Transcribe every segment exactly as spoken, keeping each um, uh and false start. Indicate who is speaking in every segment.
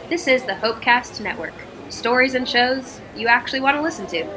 Speaker 1: This is the Hopecast Network. Stories and shows you actually want to listen to.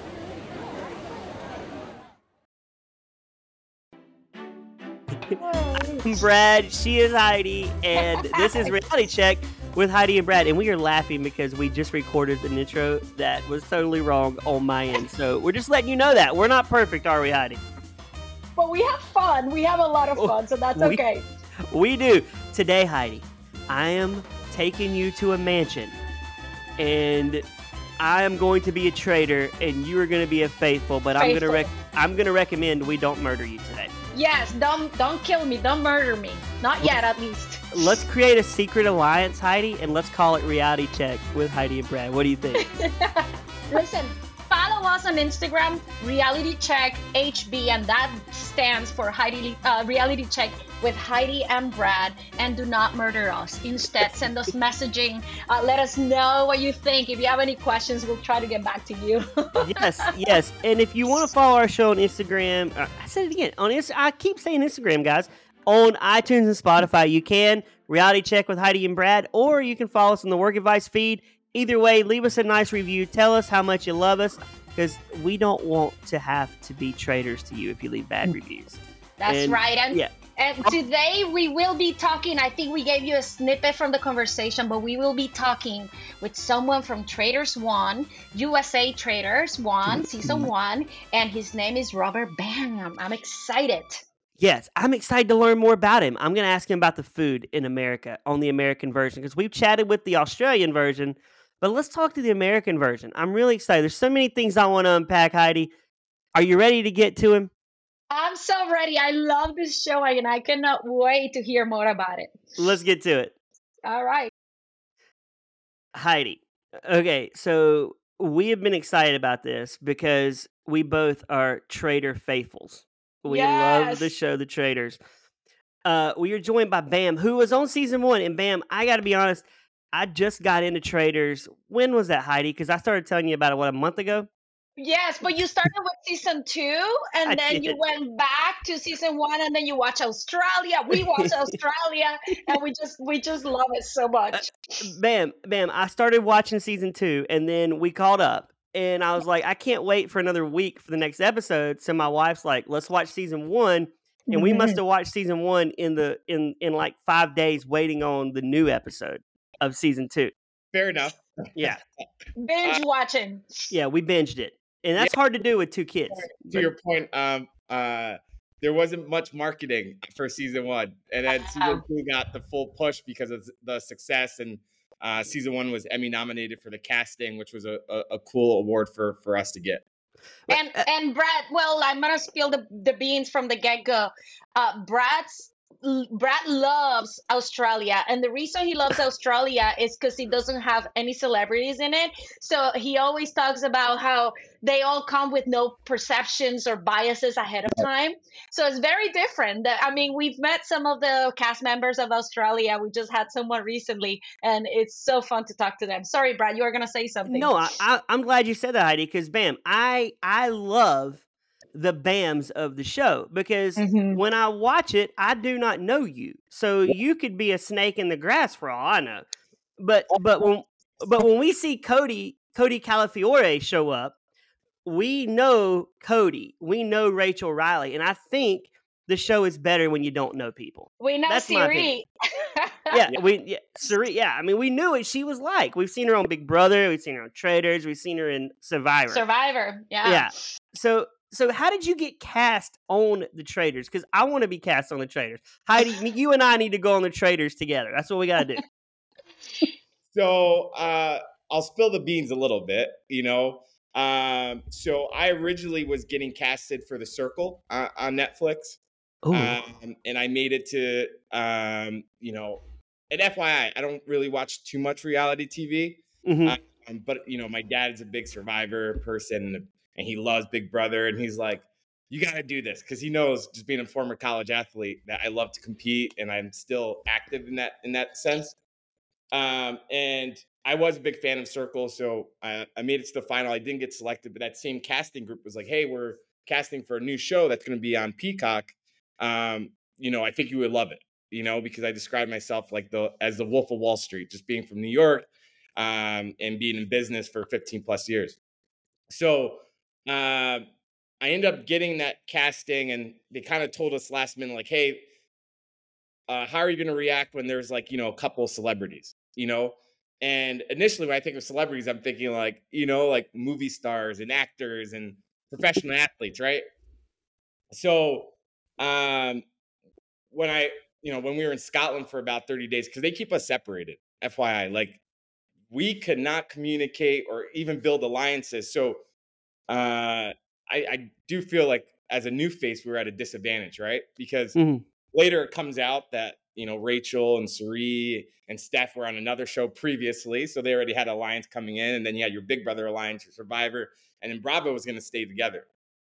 Speaker 2: I'm Brad, she is Heidi, and this is Reality Check with Heidi and Brad. And we are laughing because we just recorded an intro that was totally wrong on my end. So we're just letting you know that. We're not perfect, are we, Heidi?
Speaker 3: But we have fun. We have a lot of fun, so that's
Speaker 2: we,
Speaker 3: okay.
Speaker 2: We do. Today, Heidi, I am taking you to a mansion, and I am going to be a traitor, and you are going to be a faithful. But faithful. I'm going to rec- I'm going to recommend we don't murder you today.
Speaker 3: Yes, don't don't kill me, don't murder me. Not yet, at least.
Speaker 2: Let's create a secret alliance, Heidi, and let's call it Reality Check with Heidi and Brad. What do you think?
Speaker 3: Listen, follow us on Instagram, Reality Check H B, and that stands for Heidi uh, Reality Check with Heidi and Brad. And do not murder us. Instead, send us messaging. Uh, let us know what you think. If you have any questions, we'll try to get back to you.
Speaker 2: yes, yes. And if you want to follow our show on Instagram, uh, I said it again. On Inst- I keep saying Instagram, guys. On iTunes and Spotify, you can Reality Check with Heidi and Brad, or you can follow us on the Work Advice feed. Either way, leave us a nice review. Tell us how much you love us, because we don't want to have to be traitors to you if you leave bad reviews.
Speaker 3: That's
Speaker 2: and,
Speaker 3: right. And,
Speaker 2: yeah.
Speaker 3: and today we will be talking, I think we gave you a snippet from the conversation, but we will be talking with someone from Traitors One, U S A Traitors One, Season one, and his name is Robert Bam. I'm excited.
Speaker 2: Yes, I'm excited to learn more about him. I'm going to ask him about the food in America on the American version, because we've chatted with the Australian version, but let's talk to the American version. I'm really excited. There's so many things I want to unpack, Heidi. Are you ready to get to him?
Speaker 3: I'm so ready. I love this show, and I cannot wait to hear more about it.
Speaker 2: Let's get to it.
Speaker 3: All right.
Speaker 2: Heidi. Okay, so we have been excited about this because we both are Traitor faithfuls. We
Speaker 3: yes.
Speaker 2: love the show, The Traitors. Uh, we are joined by Bam, who was on season one. And Bam, I got to be honest, I just got into Traitors. When was that, Heidi? Because I started telling you about it, what, a month ago?
Speaker 3: Yes, but you started with season two, and
Speaker 2: I
Speaker 3: then
Speaker 2: did.
Speaker 3: you went back to season one, and then you watch Australia. We watch Australia, and we just we just love it so much.
Speaker 2: Uh, bam, Bam. I started watching season two, and then we caught up. And I was like, I can't wait for another week for the next episode. So my wife's like, let's watch season one. And we must have watched season one in the in in like five days, waiting on the new episode of season two.
Speaker 4: Fair enough.
Speaker 2: Yeah.
Speaker 3: Binge uh, watching.
Speaker 2: Yeah, we binged it. And that's yeah. hard to do with two kids.
Speaker 4: To but, your point, um, uh, there wasn't much marketing for season one. And then season two got the full push because of the success. And uh, season one was Emmy nominated for the casting, which was a, a, a cool award for, for us to get.
Speaker 3: And and Brad, well, I'm gonna spill the, the beans from the get-go. Uh, Brad's Brad loves Australia, and the reason he loves Australia is because he doesn't have any celebrities in it. So he always talks about how they all come with no perceptions or biases ahead of time. So it's very different. I mean, we've met some of the cast members of Australia. We just had someone recently, and it's so fun to talk to them. Sorry, Brad, you were gonna say something.
Speaker 2: No, I, I, I'm glad you said that, Heidi, because Bam, I I love the Bams of the show, because mm-hmm. when I watch it, I do not know you, so you could be a snake in the grass for all I know. But but when but when we see Cody Cody Calafiore show up, we know Cody, we know Rachel Riley, and I think the show is better when you don't know people.
Speaker 3: We know
Speaker 2: That's
Speaker 3: Siri.
Speaker 2: yeah, we yeah, Siri. Yeah, I mean, we knew what she was like. We've seen her on Big Brother. We've seen her on Traitors. We've seen her in Survivor.
Speaker 3: Survivor. Yeah.
Speaker 2: Yeah. So. So how did you get cast on the Traitors? Because I want to be cast on the Traitors. Heidi, you and I need to go on the Traitors together. That's what we got to do.
Speaker 4: So uh, I'll spill the beans a little bit, you know. Um, so I originally was getting casted for The Circle uh, on Netflix. Um, and I made it to, um, you know, and F Y I, I don't really watch too much reality T V. Mm-hmm. Um, but, you know, my dad is a big Survivor person, and he loves Big Brother, and he's like, you got to do this, because he knows, just being a former college athlete, that I love to compete, and I'm still active in that in that sense. Um, and I was a big fan of Circle, so I, I made it to the final. I didn't get selected, but that same casting group was like, hey, we're casting for a new show that's going to be on Peacock. Um, you know, I think you would love it. you know, because I describe myself like the as the Wolf of Wall Street, just being from New York um, and being in business for fifteen plus years. So uh, I ended up getting that casting, and they kind of told us last minute, like, hey, uh, how are you going to react when there's like, you know, a couple of celebrities, you know? And initially when I think of celebrities, I'm thinking like, you know, like movie stars and actors and professional athletes, right? So um, when I, you know, when we were in Scotland for about thirty days, because they keep us separated, F Y I, like we could not communicate or even build alliances. So uh, I, I do feel like as a new face, we were at a disadvantage, right? Because mm-hmm. later it comes out that, you know, Rachel and Cirie and Steph were on another show previously. So they already had an alliance coming in. And then you had your Big Brother alliance, your Survivor, and then Bravo was going to stay together.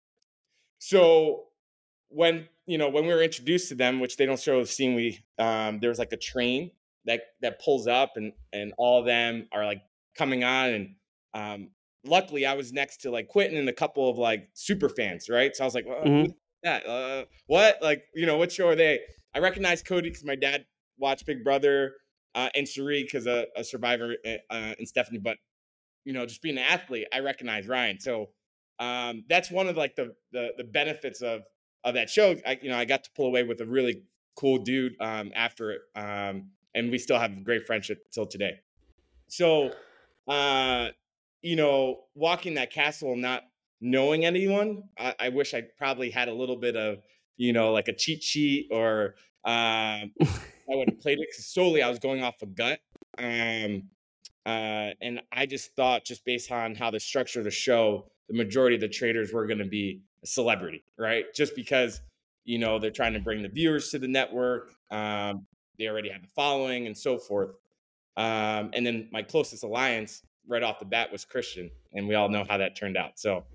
Speaker 4: So when, you know, when we were introduced to them, which they don't show the scene, we, um, there was like a train that, that pulls up and, and all of them are like coming on. And um, luckily I was next to like Quentin and a couple of like super fans. Right. So I was like, well, mm-hmm. that, uh, what, like, you know, what show are they? I recognized Cody because my dad watched Big Brother uh, and Cirie because a, a Survivor uh, and Stephanie, but, you know, just being an athlete, I recognize Ryan. So um, that's one of like the, the, the benefits of, of that show. I, you know, I got to pull away with a really cool dude um, after it. Um, and we still have a great friendship till today. So, uh, you know, walking that castle, not knowing anyone, I, I wish I probably had a little bit of, you know, like a cheat sheet or um, I would have played it because solely I was going off a gut. Um, uh, and I just thought just based on how the structure of the show, the majority of the traders were going to be a celebrity, right? Just because, you know, they're trying to bring the viewers to the network. Um, they already have the following and so forth. Um, and then my closest alliance right off the bat was Christian. And we all know how that turned out. So.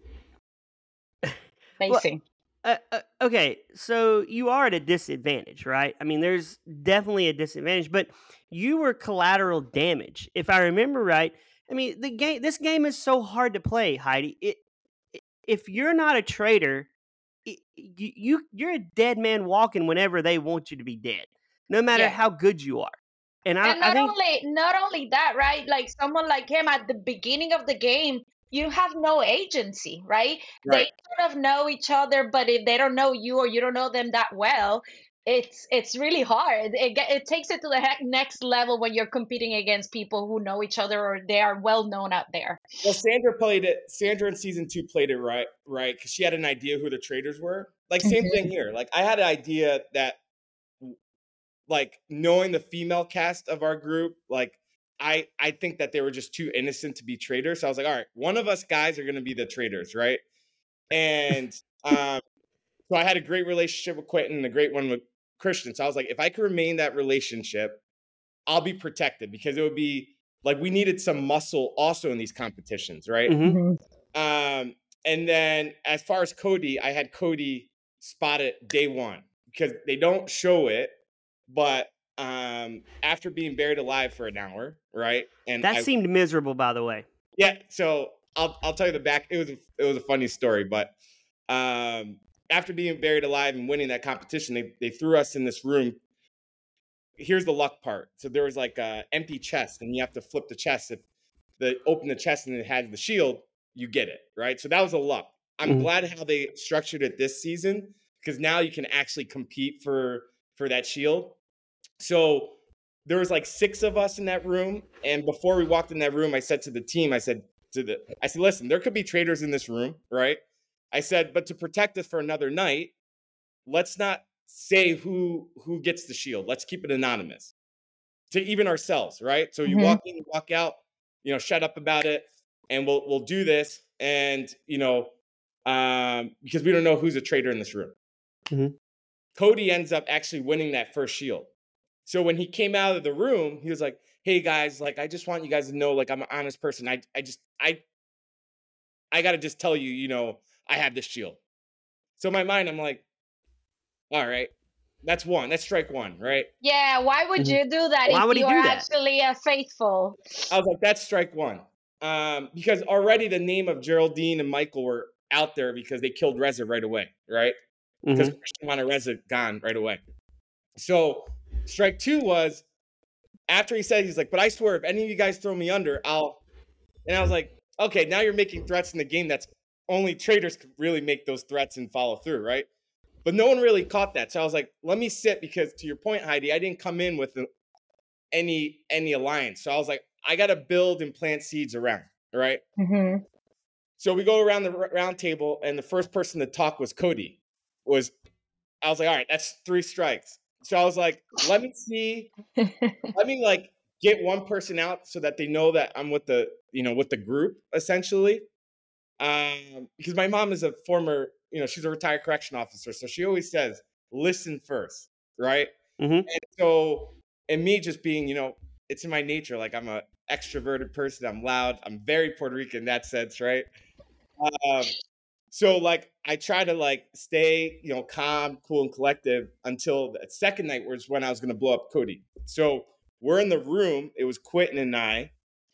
Speaker 3: Amazing.
Speaker 2: Well, uh, uh, okay, so you are at a disadvantage, right? I mean, there's definitely a disadvantage, but you were collateral damage, if I remember right. I mean, the game. This game is so hard to play, Heidi. It, it, if you're not a traitor, it, you, you you're a dead man walking whenever they want you to be dead, no matter yeah. how good you are.
Speaker 3: And, I, and not I think, only not only that, right? Like someone like him at the beginning of the game. You have no agency, right? right? They sort of know each other, but if they don't know you or you don't know them that well, it's it's really hard. It it takes it to the next level when you're competing against people who know each other or they are well known out there.
Speaker 4: Well, Sandra played it. Sandra in season two played it right, right? Because she had an idea who the traders were. Like same mm-hmm. thing here. Like I had an idea that, like knowing the female cast of our group, like. I, I think that they were just too innocent to be traders. So I was like, all right, one of us guys are going to be the traders, right? And um, so I had a great relationship with Quentin and a great one with Christian. So I was like, if I could remain that relationship, I'll be protected because it would be like we needed some muscle also in these competitions, right? Mm-hmm. Um, and then as far as Cody, I had Cody spotted day one because they don't show it, but Um, after being buried alive for an hour, right?
Speaker 2: And that I, seemed miserable, by the way.
Speaker 4: Yeah, so I'll I'll tell you the back. It was a, it was a funny story, but um, after being buried alive and winning that competition, they they threw us in this room. Here's the luck part. So there was like a empty chest, and you have to flip the chest. If they open the chest and it has the shield, you get it, right? So that was a luck. I'm mm-hmm. glad how they structured it this season because now you can actually compete for for that shield. So there was like six of us in that room. And before we walked in that room, I said to the team, I said to the, I said, listen, there could be traders in this room, right? I said, but to protect us for another night, let's not say who, who gets the shield. Let's keep it anonymous to even ourselves, right? So you mm-hmm. walk in, you walk out, you know, shut up about it and we'll, we'll do this. And, you know, um, because we don't know who's a trader in this room. Mm-hmm. Cody ends up actually winning that first shield. So when he came out of the room, he was like, hey guys, like, I just want you guys to know, like, I'm an honest person. I, I just, I, I got to just tell you, you know, I have this shield. So in my mind, I'm like, all right, that's one, that's strike one, right?
Speaker 3: Yeah. Why would mm-hmm. you do that
Speaker 2: why
Speaker 3: if
Speaker 2: would
Speaker 3: you
Speaker 2: he
Speaker 3: are
Speaker 2: do that?
Speaker 3: actually uh, faithful?
Speaker 4: I was like, that's strike one. Um, because already the name of Geraldine and Michael were out there because they killed Reza right away, right? Because mm-hmm. Christian wanted Reza gone right away. So strike two was after he said, he's like, but I swear, if any of you guys throw me under, I'll. And I was like, okay, now you're making threats in the game that's only traders could really make those threats and follow through, right? But no one really caught that. So I was like, let me sit, because to your point, Heidi, I didn't come in with any any alliance. So I was like, I got to build and plant seeds around, right?
Speaker 3: Mm-hmm. So
Speaker 4: we go around the round table, and the first person to talk was Cody. Was I was like, all right, that's three strikes. So I was like, let me see, let me like get one person out so that they know that I'm with the, you know, with the group essentially. Um, because my mom is a former, you know, she's a retired correction officer. So she always says, listen first. Right.
Speaker 2: Mm-hmm.
Speaker 4: And so, and me just being, you know, it's in my nature. Like I'm a extroverted person. I'm loud. I'm very Puerto Rican in that sense. Right. Um, so like, I try to like stay, you know, calm, cool, and collective until the second night was when I was going to blow up Cody. So we're in the room. It was Quentin and I.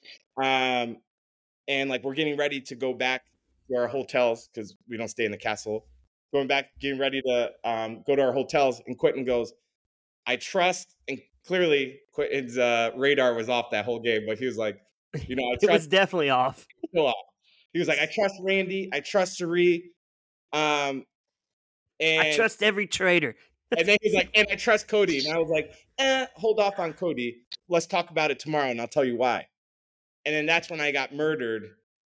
Speaker 4: Um, and like, we're getting ready to go back to our hotels because we don't stay in the castle. Going back, getting ready to um, go to our hotels. And Quentin goes, I trust, and clearly Quentin's uh, radar was off that whole game, but he was like, you know, I trust.
Speaker 2: It was definitely off.
Speaker 4: Still off. He was like, I trust Randy. I trust Sari. Um, and
Speaker 2: I trust every trader.
Speaker 4: And then he's like, and I trust Cody. And I was like, eh, hold off on Cody. Let's talk about it tomorrow, and I'll tell you why. And then that's when I got murdered.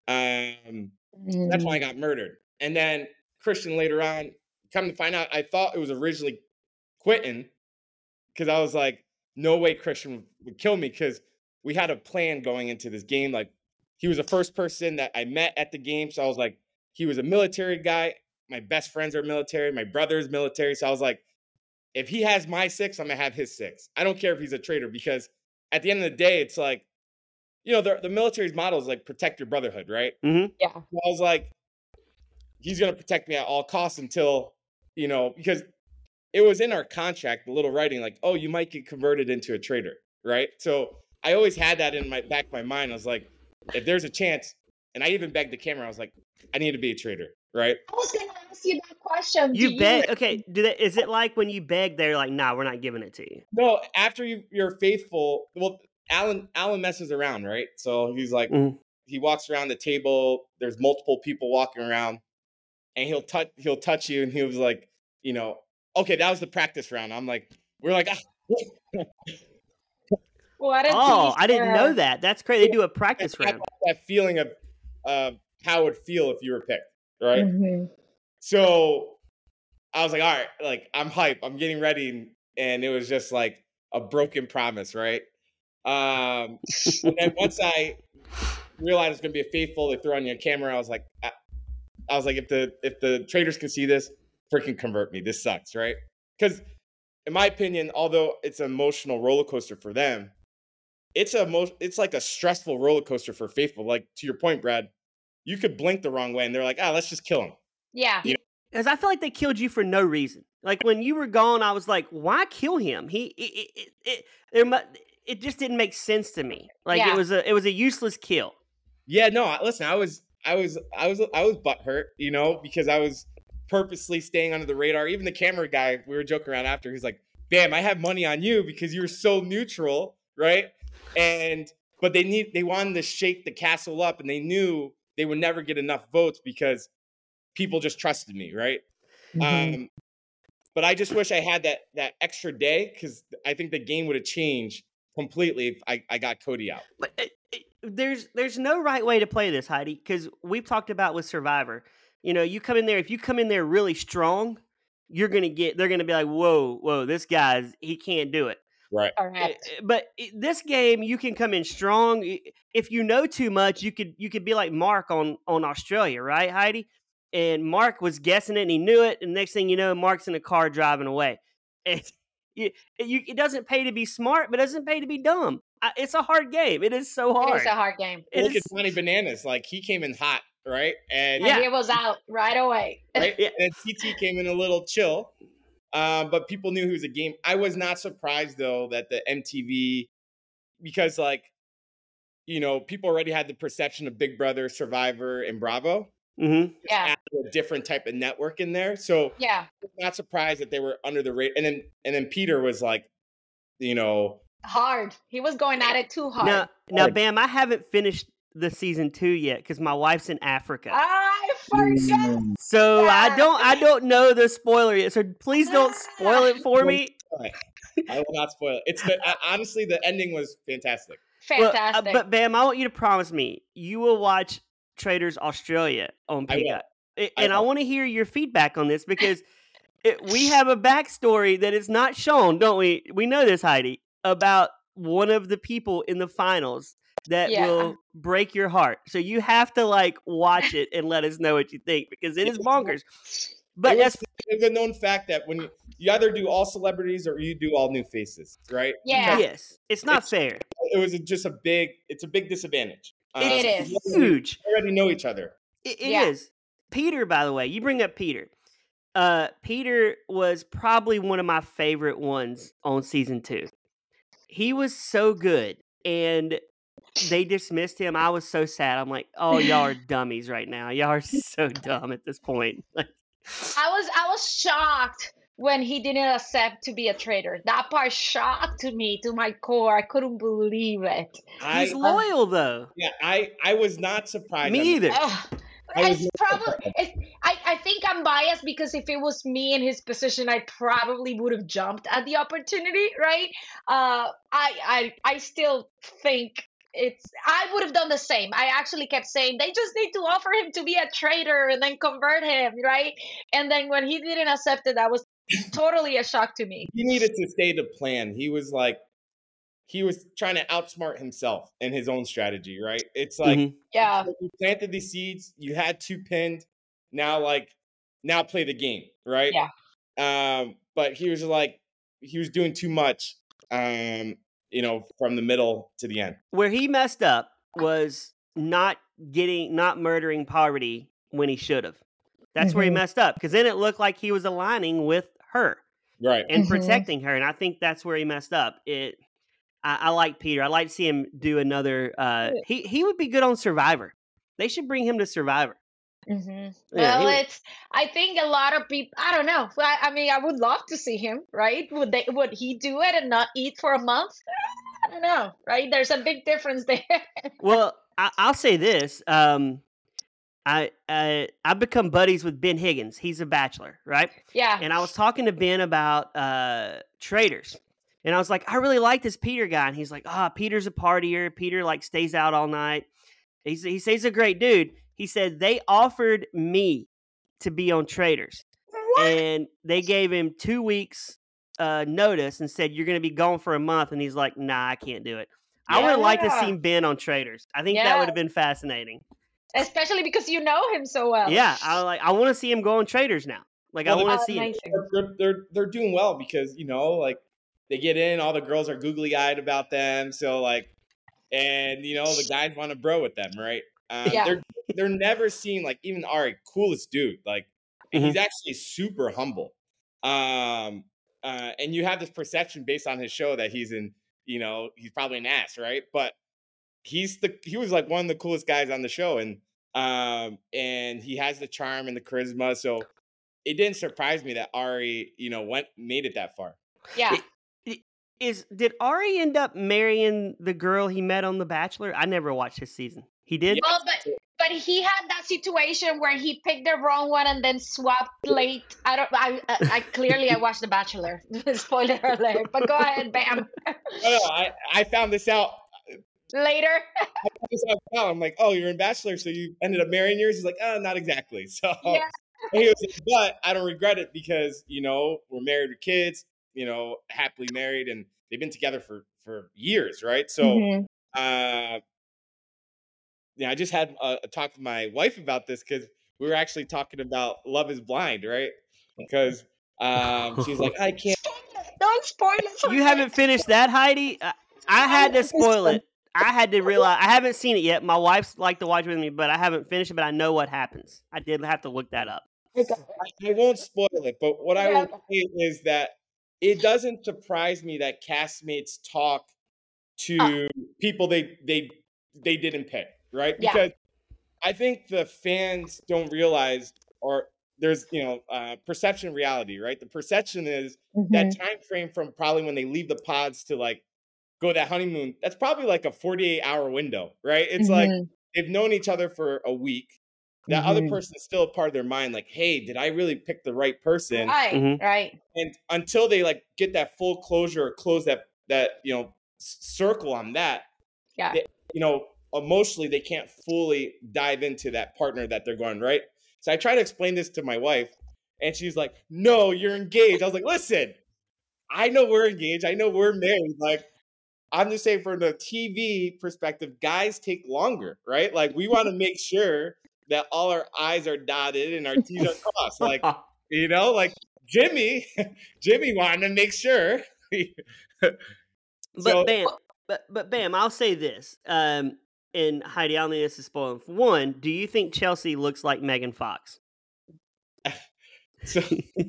Speaker 4: Um, mm. That's when I got murdered. And then Christian later on, come to find out, I thought it was originally Quentin, because I was like, no way Christian would kill me, because we had a plan going into this game. Like, he was the first person that I met at the game. So I was like, he was a military guy. My best friends are military. My brother is military. So I was like, if he has my six, I'm going to have his six. I don't care if he's a traitor, because at the end of the day, it's like, you know, the, the military's model is like protect your brotherhood, right?
Speaker 2: Mm-hmm.
Speaker 3: Yeah.
Speaker 4: So I was like, he's going to protect me at all costs until, you know, because it was in our contract, the little writing, like, oh, you might get converted into a traitor, right? So I always had that in my back of my mind. I was like, if there's a chance, and I even begged the camera, I was like, I need to be a traitor, right?
Speaker 3: I was going to ask you that question.
Speaker 2: You
Speaker 3: Do
Speaker 2: beg?
Speaker 3: You...
Speaker 2: Okay, do that, is it like when you beg, they're like, nah, we're not giving it to you?
Speaker 4: No, after you, you're faithful, well, Alan Alan messes around, right? So he's like, mm-hmm. he walks around the table, there's multiple people walking around, and he'll touch he'll touch you, and he was like, you know, okay, that was the practice round. I'm like, we're like, ah.
Speaker 3: What a
Speaker 2: oh,
Speaker 3: teaser.
Speaker 2: I didn't know that. That's crazy. They do a practice
Speaker 4: that,
Speaker 2: round.
Speaker 4: That feeling of uh, how it would feel if you were picked, right?
Speaker 3: Mm-hmm.
Speaker 4: So I was like, all right, like I'm hype. I'm getting ready, and, and it was just like a broken promise, right? Um, and then once I realized it was gonna be a faithful, they throw on your camera. I was like, I, I was like, if the if the traders can see this, freaking convert me. This sucks, right? Because in my opinion, although it's an emotional roller coaster for them, it's a most it's like a stressful roller coaster for faithful. Like to your point, Brad, you could blink the wrong way, and they're like, ah, let's just kill him.
Speaker 3: Yeah.
Speaker 4: You know?
Speaker 2: Because I feel like they killed you for no reason. Like when you were gone, I was like, why kill him? He it it it, it, it just didn't make sense to me. Like yeah. it was a it was a useless kill.
Speaker 4: Yeah, no, listen, I was I was I was I was butthurt, you know, because I was purposely staying under the radar. Even the camera guy, we were joking around after. He's like, "Bam, I have money on you because you were so neutral, right?" And but they need they wanted to shake the castle up, and they knew they would never get enough votes because people just trusted me, right? Mm-hmm. Um, but I just wish I had that that extra day, because I think the game would have changed completely if I, I got Cody out.
Speaker 2: But it, it, there's there's no right way to play this, Heidi, because we've talked about with Survivor. You know, you come in there, if you come in there really strong, you're gonna get they're gonna be like, whoa, whoa, this guy's he can't do it.
Speaker 4: Right.
Speaker 3: All right.
Speaker 2: But this game, you can come in strong. If you know too much, you could you could be like Mark on on Australia, right, Heidi? And Mark was guessing it, and he knew it. And next thing you know, Mark's in a car driving away. And you, you, it doesn't pay to be smart, but it doesn't pay to be dumb. It's a hard game. It is so hard.
Speaker 3: It is a hard game.
Speaker 4: Look at Johnny Bananas. Like, he came in hot, right? And,
Speaker 3: and yeah. he was out right away.
Speaker 4: Right? Yeah. And T T came in a little chill. Um, but people knew he was a game. I was not surprised, though, that the M T V, because, like, you know, people already had the perception of Big Brother, Survivor, and Bravo.
Speaker 2: Mm-hmm.
Speaker 3: Yeah,
Speaker 4: a different type of network in there. So
Speaker 3: yeah,
Speaker 4: I'm not surprised that they were under the radar. And then and then Peter was like, you know,
Speaker 3: hard. He was going at it too hard.
Speaker 2: Now, now, Bam, I haven't finished the season two yet because my wife's in Africa.
Speaker 3: I forgot.
Speaker 2: So
Speaker 3: that.
Speaker 2: I don't, I don't know the spoiler yet. So please don't spoil it for me.
Speaker 4: I will not spoil it. It's the, honestly, the ending was fantastic.
Speaker 3: Fantastic.
Speaker 2: Well, uh, but Bam, I want you to promise me you will watch Traders Australia on Peacock, and I, I want to hear your feedback on this because it, we have a backstory that is not shown, don't we? We know this, Heidi, about one of the people in the finals that yeah. will break your heart. So you have to like watch it and let us know what you think because it is bonkers. But
Speaker 4: it was, it's a known fact that when you, you either do all celebrities or you do all new faces, right?
Speaker 3: Yeah.
Speaker 2: Because yes, it's not
Speaker 4: it's,
Speaker 2: fair.
Speaker 4: It was just a big. It's a big disadvantage.
Speaker 2: Um, it is huge.
Speaker 4: We already know each other.
Speaker 2: It, it yeah. is. Peter, by the way, you bring up Peter. Uh, Peter was probably one of my favorite ones on season two. He was so good, and they dismissed him. I was so sad. I'm like, oh, y'all are dummies right now. Y'all are so dumb at this point. Like,
Speaker 3: I was I was shocked when he didn't accept to be a traitor. That part shocked me to my core. I couldn't believe it.
Speaker 2: I, He's loyal um, though.
Speaker 4: Yeah, I, I was not surprised.
Speaker 2: Me either.
Speaker 3: Oh, it's probably it's, I, I think I'm biased because if it was me in his position, I probably would have jumped at the opportunity, right? Uh, I I I still think it's I would have done the same. I actually kept saying they just need to offer him to be a traitor and then convert him, right? And then when he didn't accept it, that was totally a shock to me.
Speaker 4: He needed to stay the plan. He was like he was trying to outsmart himself and his own strategy, right? It's like
Speaker 2: mm-hmm.
Speaker 3: yeah,
Speaker 4: you planted these seeds, you had two pinned, now like now play the game, right?
Speaker 3: Yeah.
Speaker 4: Um, but he was like he was doing too much. Um you know, from the middle to the end.
Speaker 2: Where he messed up was not getting, not murdering Parvati when he should have. That's mm-hmm. where he messed up because then it looked like he was aligning with her,
Speaker 4: right,
Speaker 2: and
Speaker 3: mm-hmm.
Speaker 2: protecting her. And I think that's where he messed up. It, I, I like Peter. I like to see him do another. Uh, he he would be good on Survivor. They should bring him to Survivor.
Speaker 3: Mm-hmm.
Speaker 2: Yeah,
Speaker 3: well,
Speaker 2: would,
Speaker 3: it's. I think a lot of people. I don't know. I, I mean, I would love to see him. Right? Would they? Would he do it and not eat for a month? I don't know. Right? There's a big difference there.
Speaker 2: Well, I, I'll say this. Um, I I I've become buddies with Ben Higgins. He's a bachelor, right?
Speaker 3: Yeah.
Speaker 2: And I was talking to Ben about uh, Traders. And I was like, I really like this Peter guy. And he's like, ah, oh, Peter's a partier. Peter like stays out all night. He's, he says he's a great dude. He said they offered me to be on Traders.
Speaker 3: What?
Speaker 2: And they gave him two weeks uh, notice and said, you're going to be gone for a month. And he's like, nah, I can't do it. Yeah. I would have liked to see Ben on Traders. I think yeah. that would have been fascinating.
Speaker 3: Especially because you know him so well.
Speaker 2: Yeah, I like. I want to see him go on Traders now. Like well, I want to see him.
Speaker 4: They're, they're they're doing well because you know, like they get in, all the girls are googly eyed about them. So like, and you know, the guys want to bro with them, right? Um, yeah. They're they're never seen like even Ari, coolest dude. Like mm-hmm. he's actually super humble. Um, uh, and you have this perception based on his show that he's in, you know, he's probably an ass, right? But he's the he was like one of the coolest guys on the show, and um and he has the charm and the charisma. So it didn't surprise me that Ari, you know, went made it that far.
Speaker 3: Yeah.
Speaker 2: It, it, is did Ari end up marrying the girl he met on The Bachelor? I never watched his season. He did.
Speaker 3: Well, but but he had that situation where he picked the wrong one and then swapped late. I don't. I I, I clearly I watched The Bachelor. Spoiler alert. But go ahead, Bam.
Speaker 4: No, no, I I found this out.
Speaker 3: Later.
Speaker 4: I'm like, oh, you're in Bachelor, so you ended up marrying yours? He's like, oh, not exactly. So yeah. He was like, but I don't regret it because, you know, we're married with kids, you know, happily married, and they've been together for, for years, right? So, mm-hmm. uh, yeah, I just had a, a talk with my wife about this because we were actually talking about Love is Blind, right? Because um, she's like, I can't.
Speaker 3: Don't spoil it.
Speaker 2: You haven't finished that, Heidi? I, I had to spoil it. I had to realize, I haven't seen it yet. My wife's like to watch with me, but I haven't finished it, but I know what happens. I did have to look that up.
Speaker 4: I, I won't spoil it, but what I will say is that it doesn't surprise me that castmates talk to uh, people they they they didn't pick, right?
Speaker 3: Yeah.
Speaker 4: Because I think the fans don't realize, or there's, you know, uh, perception, reality, right? The perception is
Speaker 3: Mhm.
Speaker 4: that time frame from probably when they leave the pods to like go that honeymoon. That's probably like a forty-eight hour window, right? It's like
Speaker 3: Mhm.
Speaker 4: they've known each other for a week. That other
Speaker 3: Mhm.
Speaker 4: person is still a part of their mind, like, hey, did I really pick the right person?
Speaker 3: Right,
Speaker 2: Mhm.
Speaker 3: right.
Speaker 4: And until they like get that full closure or close that that you know s- circle on that,
Speaker 3: Yeah.
Speaker 4: they, you know, emotionally they can't fully dive into that partner that they're going, right? So I try to explain this to my wife, and she's like, no, you're engaged. I was like, listen, I know we're engaged, I know we're married. Like, I'm just saying from the T V perspective, guys take longer, right? Like, we want to make sure that all our I's are dotted and our T's are crossed. Like, you know, like Jimmy, Jimmy wanted to make sure.
Speaker 2: But
Speaker 4: So
Speaker 2: Bam, but but Bam, I'll say this. Um, and Heidi, I don't think this is spoiling. For one, do you think Chelsea looks like Megan Fox?
Speaker 4: so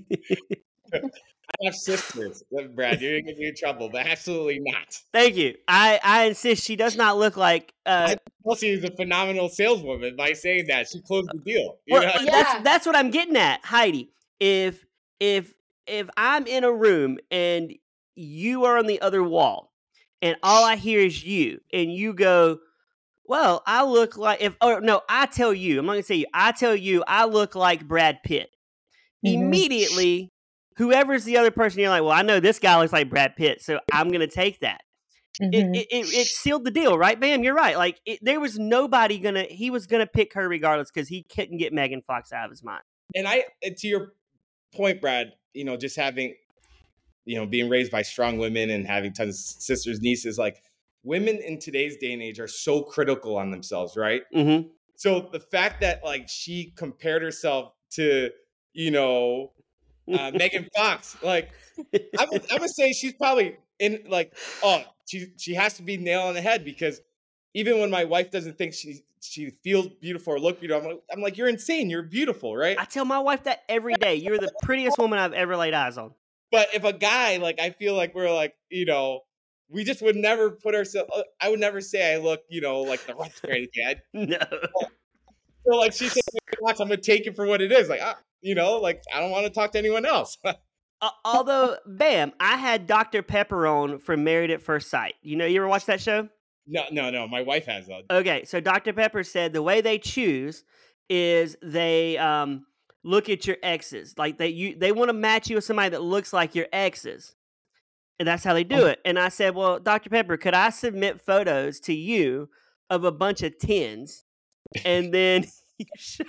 Speaker 4: I have sisters, Brad. You're gonna get me in trouble, but absolutely not.
Speaker 2: Thank you. I, I insist she does not look like. Uh,
Speaker 4: I think Chelsea is a phenomenal saleswoman by saying that. She closed the deal. You
Speaker 2: well,
Speaker 4: know?
Speaker 2: uh,
Speaker 3: Yeah.
Speaker 2: that's that's what I'm getting at, Heidi. If if if I'm in a room and you are on the other wall, and all I hear is you, and you go, "Well, I look like if." Or no, I tell you. I'm not gonna say you. I tell you, I look like Brad Pitt.
Speaker 3: Mhm.
Speaker 2: Immediately, whoever's the other person, you're like, well, I know this guy looks like Brad Pitt, so I'm going to take that. It,
Speaker 3: Mhm.
Speaker 2: it, it, it sealed the deal, right? Bam, you're right. Like, it, there was nobody going to, he was going to pick her regardless because he couldn't get Megan Fox out of his mind.
Speaker 4: And I, and to your point, Brad, you know, just having, you know, being raised by strong women and having tons of sisters, nieces, like women in today's day and age are so critical on themselves, right?
Speaker 2: Mm-hmm.
Speaker 4: So the fact that like she compared herself to, you know, uh, Megan Fox, like I'm, I'm gonna say she's probably in like, oh, she she has to be nail on the head because even when my wife doesn't think she she feels beautiful or look beautiful, I'm like, I'm like, you're insane, you're beautiful, right?
Speaker 2: I tell my wife that every day. You're the prettiest woman I've ever laid eyes on.
Speaker 4: But if a guy, like, I feel like we're like, you know, we just would never put ourselves. I would never say I look, you know, like the right straight kid.
Speaker 2: No.
Speaker 4: So like she said, I'm gonna take it for what it is. Like, ah, you know, like I don't want to talk to anyone else.
Speaker 2: Uh, although, Bam, I had Doctor Pepper on from Married at First Sight. You know, you ever watch that show?
Speaker 4: No, no, no. My wife has though.
Speaker 2: Okay, so Doctor Pepper said the way they choose is they um, look at your exes. Like they you they want to match you with somebody that looks like your exes. And that's how they do it. And I said, well, Doctor Pepper, could I submit photos to you of a bunch of tens? And then you show.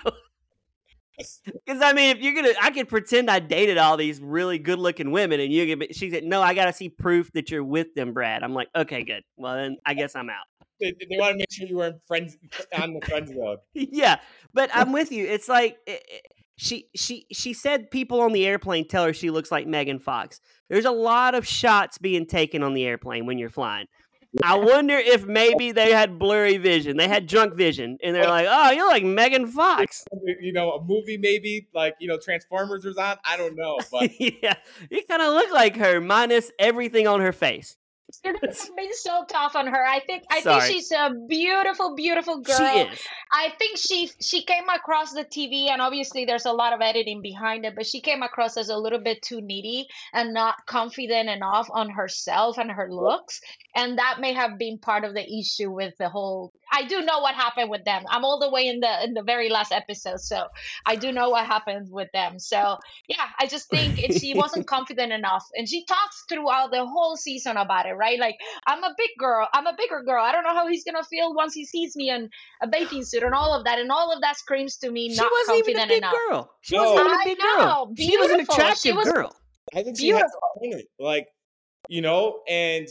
Speaker 2: Because I mean, if you're gonna, I could pretend I dated all these really good-looking women, and you could. She said, "No, I got to see proof that you're with them, Brad." I'm like, "Okay, good. Well, then I guess I'm out."
Speaker 4: They, they want to make sure you weren't friends on the friends zone.
Speaker 2: Yeah, but I'm with you. It's like it, it, she she she said people on the airplane tell her she looks like Megan Fox. There's a lot of shots being taken on the airplane when you're flying. I wonder if maybe they had blurry vision. They had drunk vision, and they're like, "Oh, you're like Megan Fox."
Speaker 4: You know, a movie maybe like you know Transformers was on. I don't know, but
Speaker 2: Yeah, you kind of look like her, minus everything on her face.
Speaker 3: I've been so tough on her. I think I
Speaker 2: Sorry.
Speaker 3: think she's a beautiful, beautiful girl.
Speaker 2: She is.
Speaker 3: I think she she came across the T V, and obviously there's a lot of editing behind it, but she came across as a little bit too needy and not confident enough on herself and her looks, and that may have been part of the issue with the whole. I do know what happened with them. I'm all the way in the in the very last episode, so I do know what happened with them. So yeah, I just think it, she wasn't confident enough, and she talks throughout the whole season about it, right? Like, I'm a big girl, I'm a bigger girl. I don't know how he's gonna feel once he sees me in a bathing suit and all of that, and all of that screams to me
Speaker 2: She
Speaker 3: not
Speaker 2: wasn't even
Speaker 3: confident
Speaker 2: a big
Speaker 3: enough.
Speaker 2: girl. She
Speaker 4: No.
Speaker 2: wasn't even a
Speaker 3: I
Speaker 2: big
Speaker 3: know,
Speaker 2: girl. She was an
Speaker 3: beautiful. She
Speaker 2: attractive
Speaker 3: was
Speaker 2: girl.
Speaker 4: I think she has
Speaker 3: beautiful.
Speaker 4: to own it. Like, you know, and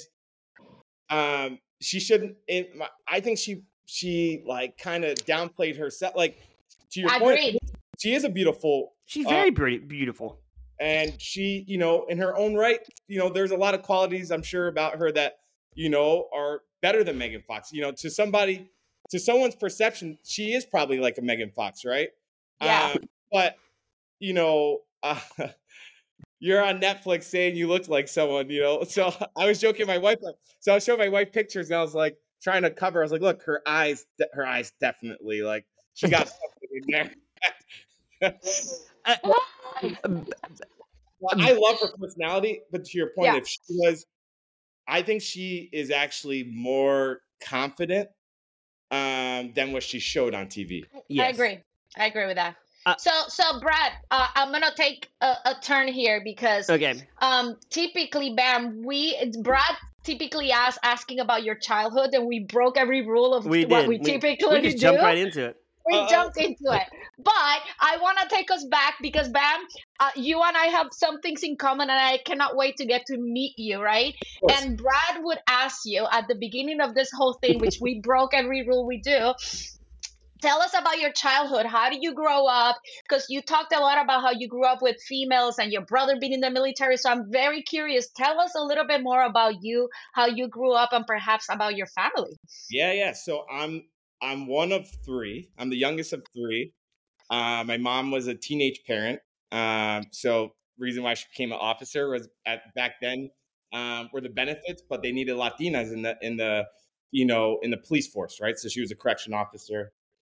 Speaker 4: um, she shouldn't. It, my, I think she she like kind of downplayed herself. Like to your
Speaker 3: I
Speaker 4: point,
Speaker 3: agreed.
Speaker 4: she is a beautiful,
Speaker 2: She's
Speaker 4: uh,
Speaker 2: very pretty, beautiful.
Speaker 4: and she, you know, in her own right, you know, there's a lot of qualities I'm sure about her that you know are better than Megan Fox. You know, to somebody, to someone's perception, she is probably like a Megan Fox, right?
Speaker 3: Yeah.
Speaker 4: Um, but you know. Uh, You're on Netflix saying you look like someone, you know. So I was joking with my wife. So I was showing my wife pictures, and I was like trying to cover. I was like, "Look, her eyes, her eyes, definitely like she got something in there."
Speaker 2: Uh,
Speaker 4: Well, I love her personality, but to your point,
Speaker 3: Yeah.
Speaker 4: if she was, I think she is actually more confident um, than what she showed on T V.
Speaker 3: I
Speaker 2: yes.
Speaker 3: agree. I agree with that.
Speaker 2: Uh,
Speaker 3: So, so Brad, uh, I'm gonna take a, a turn here because
Speaker 2: Okay.
Speaker 3: um, typically, Bam, we Brad typically asks asking about your childhood, and we broke every rule of
Speaker 2: We
Speaker 3: what
Speaker 2: did.
Speaker 3: we
Speaker 2: We,
Speaker 3: typically
Speaker 2: we just
Speaker 3: do.
Speaker 2: jumped right into it.
Speaker 3: We
Speaker 4: Uh,
Speaker 3: jumped into it. But I want to take us back because, Bam, uh, you and I have some things in common, and I cannot wait to get to meet you, right?
Speaker 4: of course.
Speaker 3: And Brad would ask you at the beginning of this whole thing, which we broke every rule we do. Tell us about your childhood. How did you grow up? Because you talked a lot about how you grew up with females and your brother being in the military. So I'm very curious. Tell us a little bit more about you, how you grew up, and perhaps about your family.
Speaker 4: Yeah, yeah. So I'm I'm one of three. I'm the youngest of three. Uh, my mom was a teenage parent. Um, so reason why she became an officer was at back then um, were the benefits, but they needed Latinas in the in the you know in the police force, right? So she was a correction officer.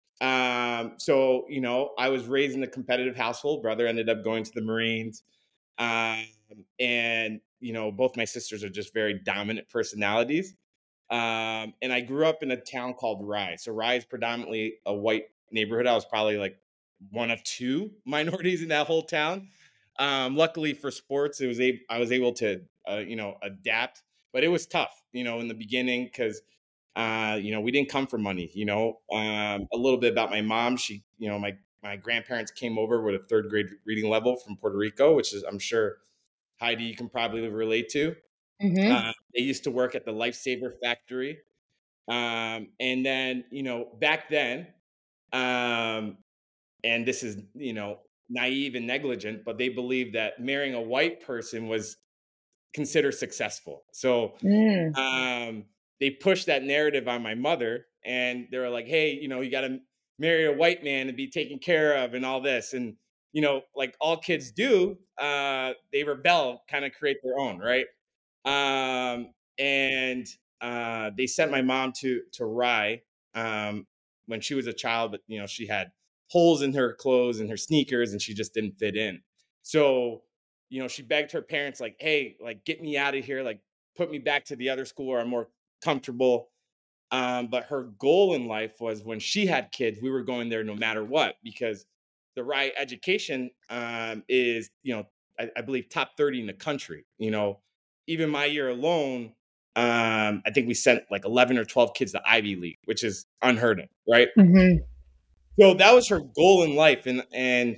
Speaker 4: Um, so you know, I was raised in a competitive household. Brother ended up going to the Marines, um, and you know, both my sisters are just very dominant personalities. Um, and I grew up in a town called Rye. So Rye is predominantly a white neighborhood. I was probably like one of two minorities in that whole town. Um, luckily for sports, it was a I was able to uh, you know adapt, but it was tough, you know, in the beginning because uh, you know we didn't come for money. You know, um, a little bit about my mom. She, you know, my my grandparents came over with a third grade reading level from Puerto Rico, which is I'm sure Heidi you can probably relate to.
Speaker 3: Mm-hmm.
Speaker 4: Uh, they used to work at the Lifesaver factory. Um, and then, you know, back then, um, and this is, you know, naive and negligent, but they believed that marrying a white person was considered successful. So
Speaker 3: Mm.
Speaker 4: um, they pushed that narrative on my mother and they were like, hey, you know, you got to marry a white man and be taken care of and all this. And, you know, like all kids do, uh, they rebel, kind of create their own, right? Um, and uh, they sent my mom to to Rye um, when she was a child, but you know she had holes in her clothes and her sneakers, and she just didn't fit in. So, you know, she begged her parents, like, "Hey, like, get me out of here, like, put me back to the other school where I'm more comfortable." Um, but her goal in life was when she had kids, we were going there no matter what, because the Rye education um, is, you know, I, I believe top thirty in the country. You know, even my year alone, um, I think we sent like eleven or twelve kids to Ivy League, which is unheard of, right?
Speaker 3: Mm-hmm.
Speaker 4: So that was her goal in life, and and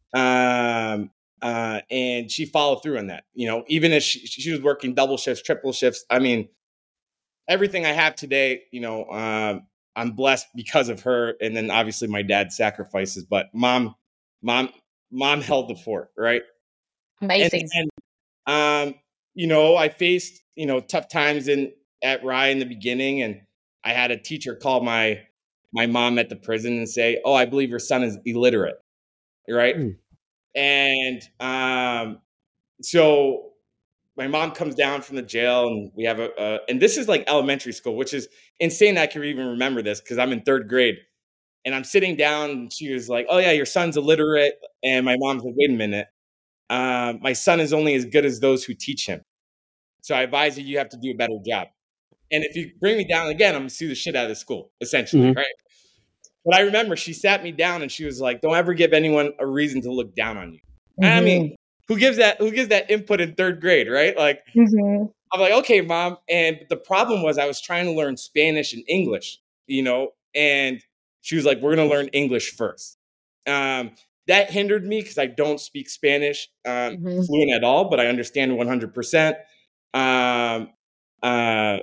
Speaker 4: um, uh, and she followed through on that. You know, even if she, she was working double shifts, triple shifts. I mean, everything I have today, you know, um, I'm blessed because of her, and then obviously my dad's sacrifices. But mom, mom, mom held the fort, right? And,
Speaker 3: Amazing.
Speaker 4: and um, you know, I faced you know tough times in at Rye in the beginning, and I had a teacher call my my mom at the prison and say, "Oh, I believe your son is illiterate," right?
Speaker 2: Mm.
Speaker 4: And um, so my mom comes down from the jail and we have a, uh, and this is like elementary school, which is insane. I can even remember this because I'm in third grade and I'm sitting down and she was like, "Oh yeah, your son's illiterate." And my mom's like, "Wait a minute. Um, my son is only as good as those who teach him. So I advise you, you have to do a better job. And if you bring me down again, I'm gonna sue the shit out of the school, essentially,
Speaker 2: Mhm.
Speaker 4: right?" But I remember she sat me down and she was like, "Don't ever give anyone a reason to look down on you." I mean, who gives that who gives that input in third grade, right? Like
Speaker 3: Mm-hmm.
Speaker 4: I'm like, "Okay, mom." And the problem was I was trying to learn Spanish and English, you know, and she was like, "We're gonna learn English first." Um, that hindered me because I don't speak Spanish um,
Speaker 3: Mm-hmm.
Speaker 4: fluent at all, but I understand one hundred percent. Um, uh,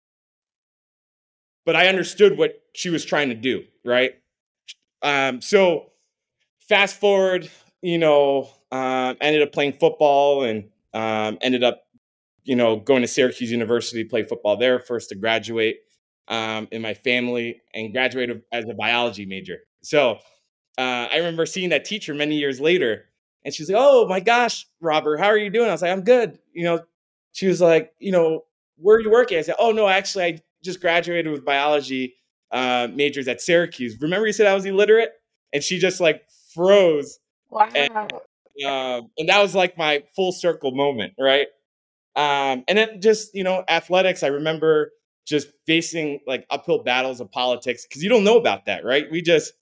Speaker 4: but I understood what she was trying to do, right? Um, so fast forward, you know, um, ended up playing football and um, ended up, you know, going to Syracuse University to play football there, first to graduate um, in my family and graduated as a biology major. So uh, I remember seeing that teacher many years later and she's like, "Oh my gosh, Robert, how are you doing?" I was like, "I'm good." You know, she was like, "You know, where are you working?" I said, "Oh no, actually, I just graduated with biology uh, majors at Syracuse." "Remember you said I was illiterate?" And she just like froze.
Speaker 3: Wow.
Speaker 4: And, um, and that was like my full circle moment, right? Um, and then just, you know, athletics, I remember just facing like uphill battles of politics because you don't know about that, right? We just,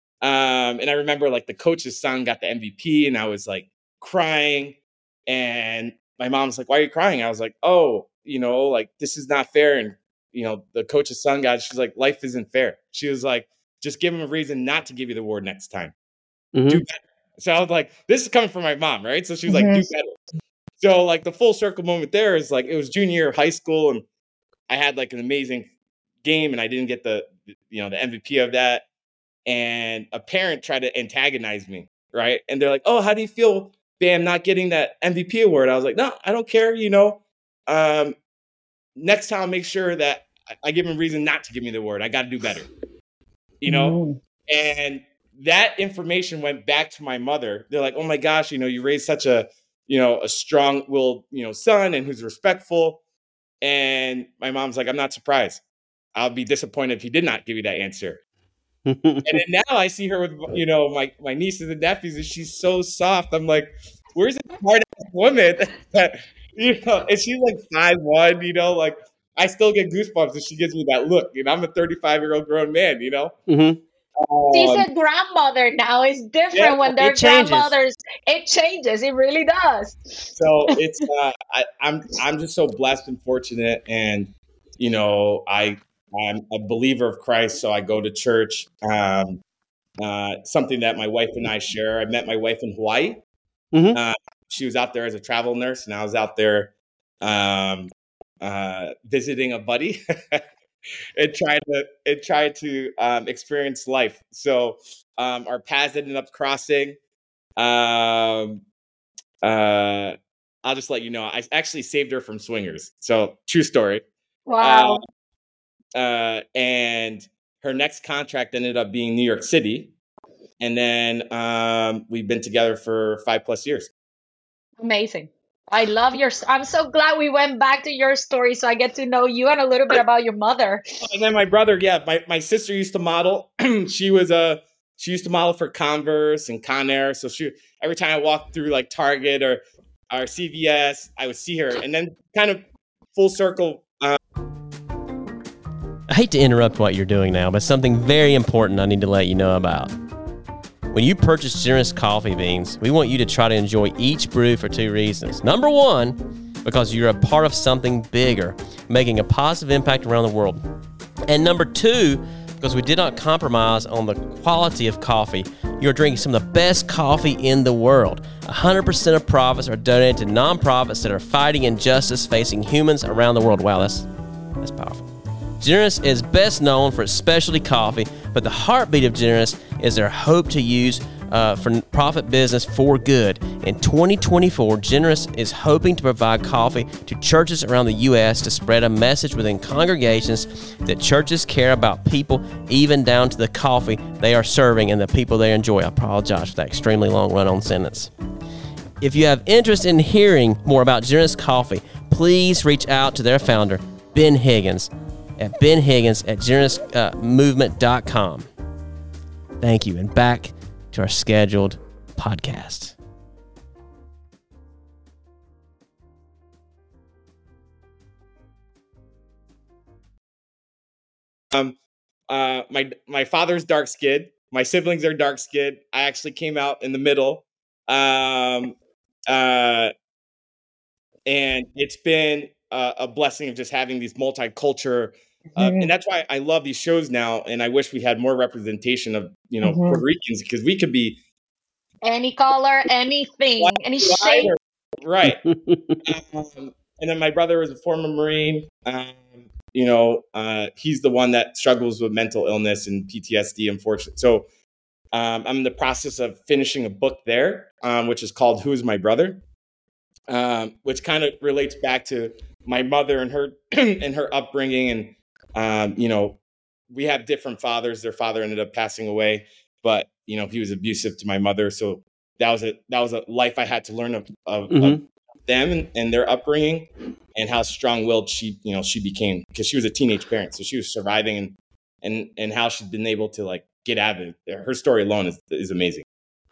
Speaker 4: um, and I remember like the coach's son got the M V P and I was like crying. And my mom's like, why are you crying? I was like, oh, you know, like this is not fair. And, you know, the coach's son got, she's like, life isn't fair. She was like, just give him a reason not to give you the award next time. Mm-hmm. Do better. So I was like, this is coming from my mom, right? So she was mm-hmm. like, do better. So like the full circle moment there is like, it was junior year of high school and I had like an amazing game and I didn't get the, you know, the M V P of that. And a parent tried to antagonize me, right? And they're like, oh, how do you feel, Bam, not getting that M V P award? I was like, no, I don't care. You know, um, next time I'll make sure that I give him a reason not to give me the award. I got to do better, you know? Mm. And that information went back to my mother. They're like, oh my gosh, you know, you raised such a, you know, a strong-willed, you know, son and who's respectful. And my mom's like, I'm not surprised. I'll be disappointed if he did not give you that answer. And then now I see her with, you know, my, my nieces and nephews, and she's so soft. I'm like, where's this hard-ass woman? You know, and she's like five one, you know, like I still get goosebumps if she gives me that look. You know, I'm a thirty-five-year-old grown man, you know?
Speaker 2: Mm-hmm.
Speaker 3: Um, She's a grandmother now. It's different yeah, when they're it grandmothers. It changes. It really does.
Speaker 4: So it's uh, I, I'm I'm just so blessed and fortunate, and you know I I'm a believer of Christ, so I go to church. Um, uh, something that my wife and I share. I met my wife in Hawaii. Mm-hmm. Uh, she was out there as a travel nurse, and I was out there um, uh, visiting a buddy. and tried to and tried to um, experience life. So um, our paths ended up crossing. Um, uh, I'll just let you know. I actually saved her from swingers. So true story.
Speaker 3: Wow.
Speaker 4: Uh, uh, and her next contract ended up being New York City, and then um, we've been together for five plus years.
Speaker 3: Amazing. I love your, I'm so glad we went back to your story so I get to know you and a little bit about your mother.
Speaker 4: And then my brother, yeah, my, my sister used to model. she was a, she used to model for Converse and Conair. So she, every time I walked through like Target or, or C V S, I would see her. And then kind of full circle. Uh,
Speaker 5: I hate to interrupt what you're doing now, but something very important I need to let you know about. When you purchase Generous coffee beans, we want you to try to enjoy each brew for two reasons. Number one, because you're a part of something bigger, making a positive impact around the world. And number two, because we did not compromise on the quality of coffee. You're drinking some of the best coffee in the world. one hundred percent of profits are donated to nonprofits that are fighting injustice facing humans around the world. Wow, that's, that's powerful. Generous is best known for its specialty coffee, but the heartbeat of Generous is their hope to use uh, for profit business for good. In twenty twenty-four, Generous is hoping to provide coffee to churches around the U S to spread a message within congregations that churches care about people, even down to the coffee they are serving and the people they enjoy. I apologize for that extremely long run-on sentence. If you have interest in hearing more about Generous Coffee, please reach out to their founder, Ben Higgins, at Ben Higgins at generous movement dot com. Thank you, and back to our scheduled podcast.
Speaker 4: Um, uh, my my father's dark skinned. My siblings are dark skinned. I actually came out in the middle. Um, uh, and it's been a, a blessing of just having these multicultural. Uh, and that's why I love these shows now, and I wish we had more representation of, you know, mm-hmm. Puerto Ricans, because we could be
Speaker 3: any color, anything, white, any shape.
Speaker 4: Or, right. um, and then my brother was a former Marine. Um, you know, uh, he's the one that struggles with mental illness and P T S D, unfortunately. So um, I'm in the process of finishing a book there, um, which is called Who's My Brother, um, which kind of relates back to my mother and her and her upbringing. And Um, you know, we have different fathers. Their father ended up passing away, but you know, he was abusive to my mother. So that was a that was a life I had to learn of, of, mm-hmm. of them and, and their upbringing, and how strong-willed she, you know, she became, because she was a teenage parent. So she was surviving, and and and how she's been able to like get out of it. Her story alone is is amazing.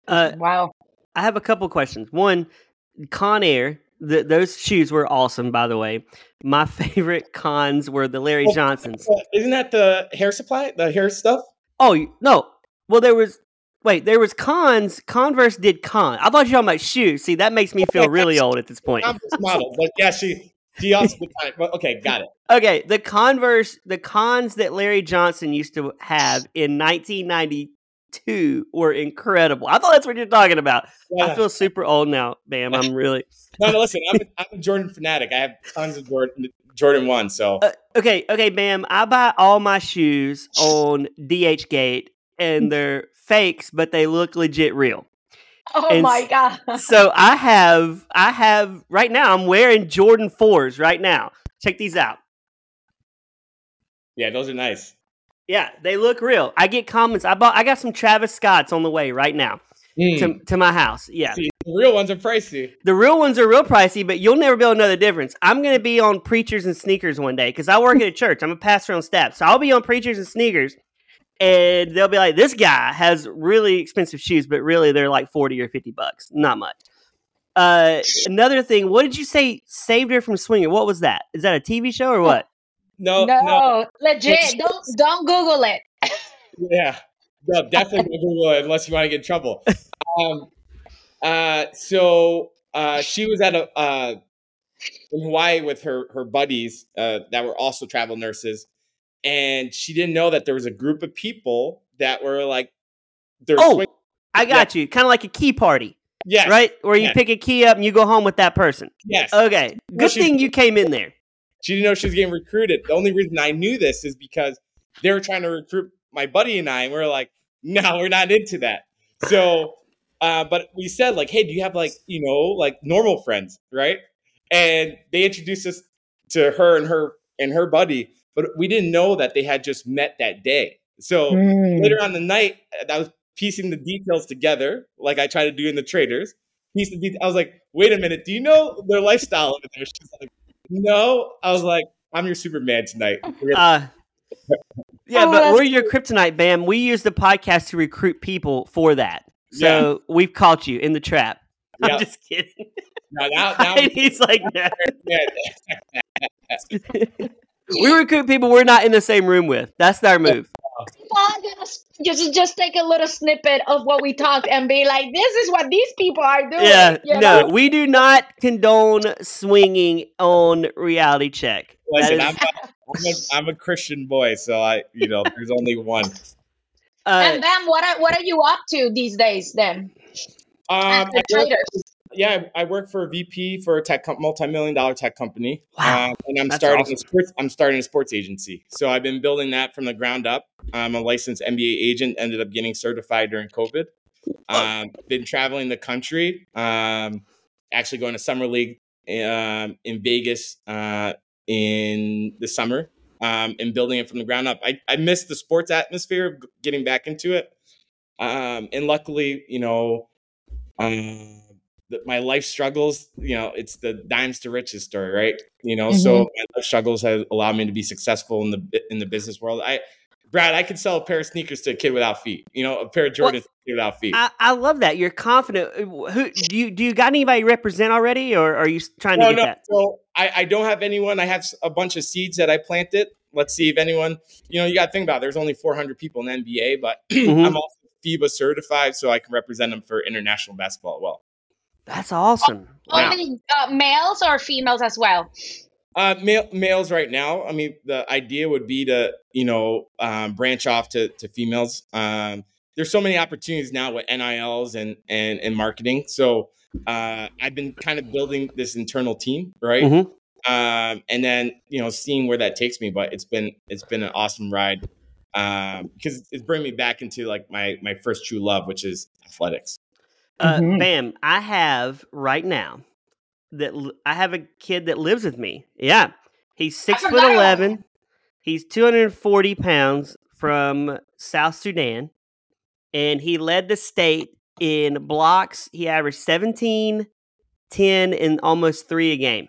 Speaker 2: Uh,
Speaker 3: wow.
Speaker 2: I have a couple questions. One, Conair. The, those shoes were awesome, by the way. My favorite cons were the Larry
Speaker 4: Oh,
Speaker 2: Johnsons.
Speaker 4: Isn't that the hair supply, the hair stuff?
Speaker 2: Oh no! Well, there was wait, there was cons. Converse did con. I thought you were talking about shoes. See, that makes me feel really old at this point.
Speaker 4: Converse model, but yeah, she she also did con. But okay, got it.
Speaker 2: Okay, the Converse, the cons that Larry Johnson used to have in nineteen ninety-two were incredible. I thought that's what you're talking about.
Speaker 4: Yeah.
Speaker 2: I feel super old now, Bam. I'm really
Speaker 4: no, no. Listen, I'm a, I'm a Jordan fanatic. I have tons of Jordan Jordan one. So
Speaker 2: uh, okay, okay, Bam. I buy all my shoes on DHgate, and they're fakes, but they look legit real.
Speaker 3: Oh
Speaker 2: and
Speaker 3: my god!
Speaker 2: So I have, I have right now. I'm wearing Jordan fours right now. Check these out.
Speaker 4: Yeah, those are nice.
Speaker 2: Yeah, they look real. I get comments. I bought. I got some Travis Scotts on the way right now mm. to to my house. Yeah,
Speaker 4: See, the real ones are pricey.
Speaker 2: The real ones are real pricey, but you'll never be able to know the difference. I'm going to be on Preachers and Sneakers one day because I work at a church. I'm a pastor on staff, so I'll be on Preachers and Sneakers, and they'll be like, "This guy has really expensive shoes, but really they're like forty or fifty bucks. Not much." Uh, another thing. What did you say? Saved her from swinging. What was that? Is that a T V show or what?
Speaker 4: No,
Speaker 3: no,
Speaker 4: no.
Speaker 3: legit. Don't don't Google it.
Speaker 4: Yeah, no, definitely don't Google it unless you want to get in trouble. Um, uh, so uh, she was at a uh, in Hawaii with her her buddies uh, that were also travel nurses, and she didn't know that there was a group of people that were like, they're
Speaker 2: oh,
Speaker 4: swing-
Speaker 2: I got yeah. you, kind of like a key party.
Speaker 4: Yes,
Speaker 2: right, where you
Speaker 4: yes.
Speaker 2: pick a key up and you go home with that person.
Speaker 4: Yes.
Speaker 2: Okay. Good well, thing you came in there.
Speaker 4: She didn't know she was getting recruited. The only reason I knew this is because they were trying to recruit my buddy and I, and we were like, no, we're not into that. So, uh, but we said like, hey, do you have like, you know, like normal friends, right? And they introduced us to her and her and her buddy, but we didn't know that they had just met that day. So mm. later on the night, I was piecing the details together, like I try to do in the Traders. Piece the details. I was like, wait a minute, do you know their lifestyle over there? She's like, no. I was like, I'm your Superman tonight.
Speaker 2: Uh, yeah, oh, but we're your kryptonite, Bam. We use the podcast to recruit people for that. So yeah. we've caught you in the trap. Yep. I'm just kidding.
Speaker 4: No, now, now
Speaker 2: he's like, no. We recruit people we're not in the same room with. That's our move.
Speaker 3: Just, just take a little snippet of what we talked and be like, this is what these people are doing.
Speaker 2: Yeah,
Speaker 3: you
Speaker 2: know?
Speaker 3: No,
Speaker 2: we do not condone swinging on Reality Check.
Speaker 4: Listen, is... I'm, a, I'm, a, I'm a Christian boy, so I, you know, there's only one.
Speaker 3: Uh, and Bam, what are, what are you up to these days then?
Speaker 4: Um, I work, yeah, I work for a V P for a tech com- multi-million dollar tech company.
Speaker 2: Wow,
Speaker 4: um, and I'm
Speaker 2: That's
Speaker 4: starting
Speaker 2: awesome.
Speaker 4: a sports. I'm starting a sports agency. So I've been building that from the ground up. I'm a licensed N B A agent. Ended up getting certified during COVID. Um, been traveling the country. Um, actually going to summer league um, in Vegas uh, in the summer. Um, and building it from the ground up. I I missed the sports atmosphere of getting back into it. Um, and luckily, you know. Um, my life struggles, you know, it's the dimes to riches story, right? You know, mm-hmm. so my life struggles have allowed me to be successful in the in the business world. I, Brad, I could sell a pair of sneakers to a kid without feet. You know, a pair of Jordans well, to a kid without feet.
Speaker 2: I, I love that. You're confident. Who do you do? You got anybody represent already, or are you trying to
Speaker 4: no,
Speaker 2: get
Speaker 4: no.
Speaker 2: that?
Speaker 4: So I, I don't have anyone. I have a bunch of seeds that I planted. Let's see if anyone. You know, you got to think about it. There's only four hundred people in the N B A, but mm-hmm. I'm also FIBA certified, so I can represent them for international basketball as well.
Speaker 2: That's awesome.
Speaker 3: Wow. Only uh, males or females as well?
Speaker 4: Uh, male, males right now. I mean, the idea would be to, you know, um, branch off to, to females. Um, there's so many opportunities now with N I Ls and, and, and marketing. So uh, I've been kind of building this internal team, right? Mm-hmm. Um, and then, you know, seeing where that takes me. But it's been it's been an awesome ride um, because it's bringing me back into like my my first true love, which is athletics.
Speaker 2: Uh, mm-hmm. Bam, I have right now that l- I have a kid that lives with me. Yeah. He's six foot eleven. He's two hundred forty pounds from South Sudan. And he led the state in blocks. He averaged seventeen, ten, and almost three a game.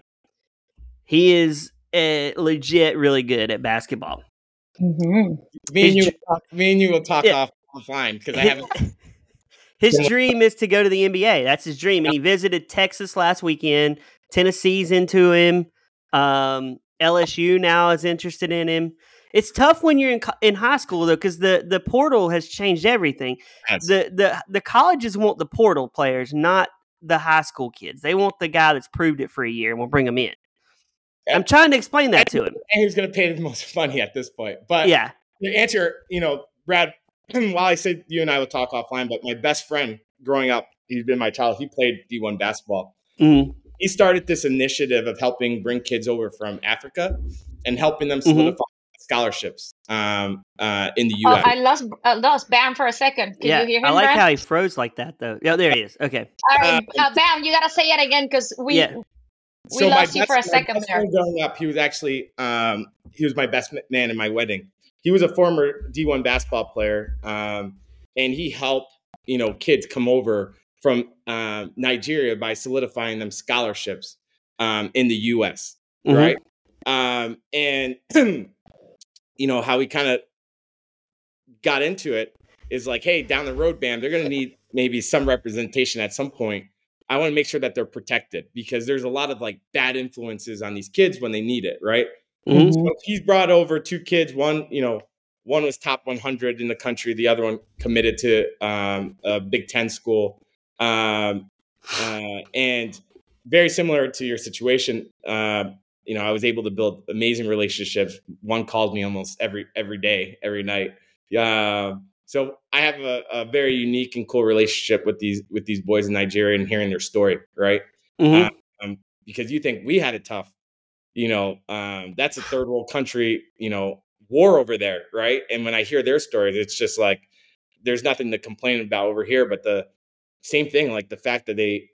Speaker 2: He is uh, legit really good at basketball.
Speaker 4: Mm-hmm. Me, and you, ju- me and you will talk yeah. off offline because I haven't...
Speaker 2: His dream is to go to the N B A. That's his dream. And he visited Texas last weekend. Tennessee's into him. Um, L S U now is interested in him. It's tough when you're in in high school though, because the, the portal has changed everything. Yes. The the the colleges want the portal players, not the high school kids. They want the guy that's proved it for a year and we'll bring him in. And, I'm trying to explain that to him.
Speaker 4: And who's going to pay the most money at this point? But
Speaker 2: yeah,
Speaker 4: to answer, you know, Brad. While I said you and I would talk offline, but my best friend growing up, he's been my child. He played D one basketball. Mm-hmm. He started this initiative of helping bring kids over from Africa and helping them solidify mm-hmm. scholarships um, uh, in the U S.
Speaker 3: Oh, I lost, uh, lost Bam for a second. Can
Speaker 2: yeah,
Speaker 3: you hear him,
Speaker 2: I like
Speaker 3: Brad?
Speaker 2: how he froze like that, though. Yeah, there he is. Okay.
Speaker 3: All right, uh, uh, Bam, you got to say it again because we yeah. we so lost you best, for a second
Speaker 4: best
Speaker 3: there.
Speaker 4: Growing up, he was actually um, he was my best man in my wedding. He was a former D one basketball player, um, and he helped, you know, kids come over from uh, Nigeria by solidifying them scholarships um, in the U S, mm-hmm. right? Um, and, you know, how he kind of got into it is like, hey, down the road, Bam, they're going to need maybe some representation at some point. I want to make sure that they're protected because there's a lot of, like, bad influences on these kids when they need it, right? Mm-hmm. So he's brought over two kids. One, you know, one was top one hundred in the country. The other one committed to um, a Big Ten school. Um, uh, and very similar to your situation, uh, you know, I was able to build amazing relationships. One called me almost every every day, every night. Uh, so I have a, a very unique and cool relationship with these with these boys in Nigeria and hearing their story, right? Mm-hmm. Um, because you think we had it tough. You know, um, that's a third world country, you know, war over there, right? And when I hear their stories, it's just like, there's nothing to complain about over here, but the same thing, like the fact that they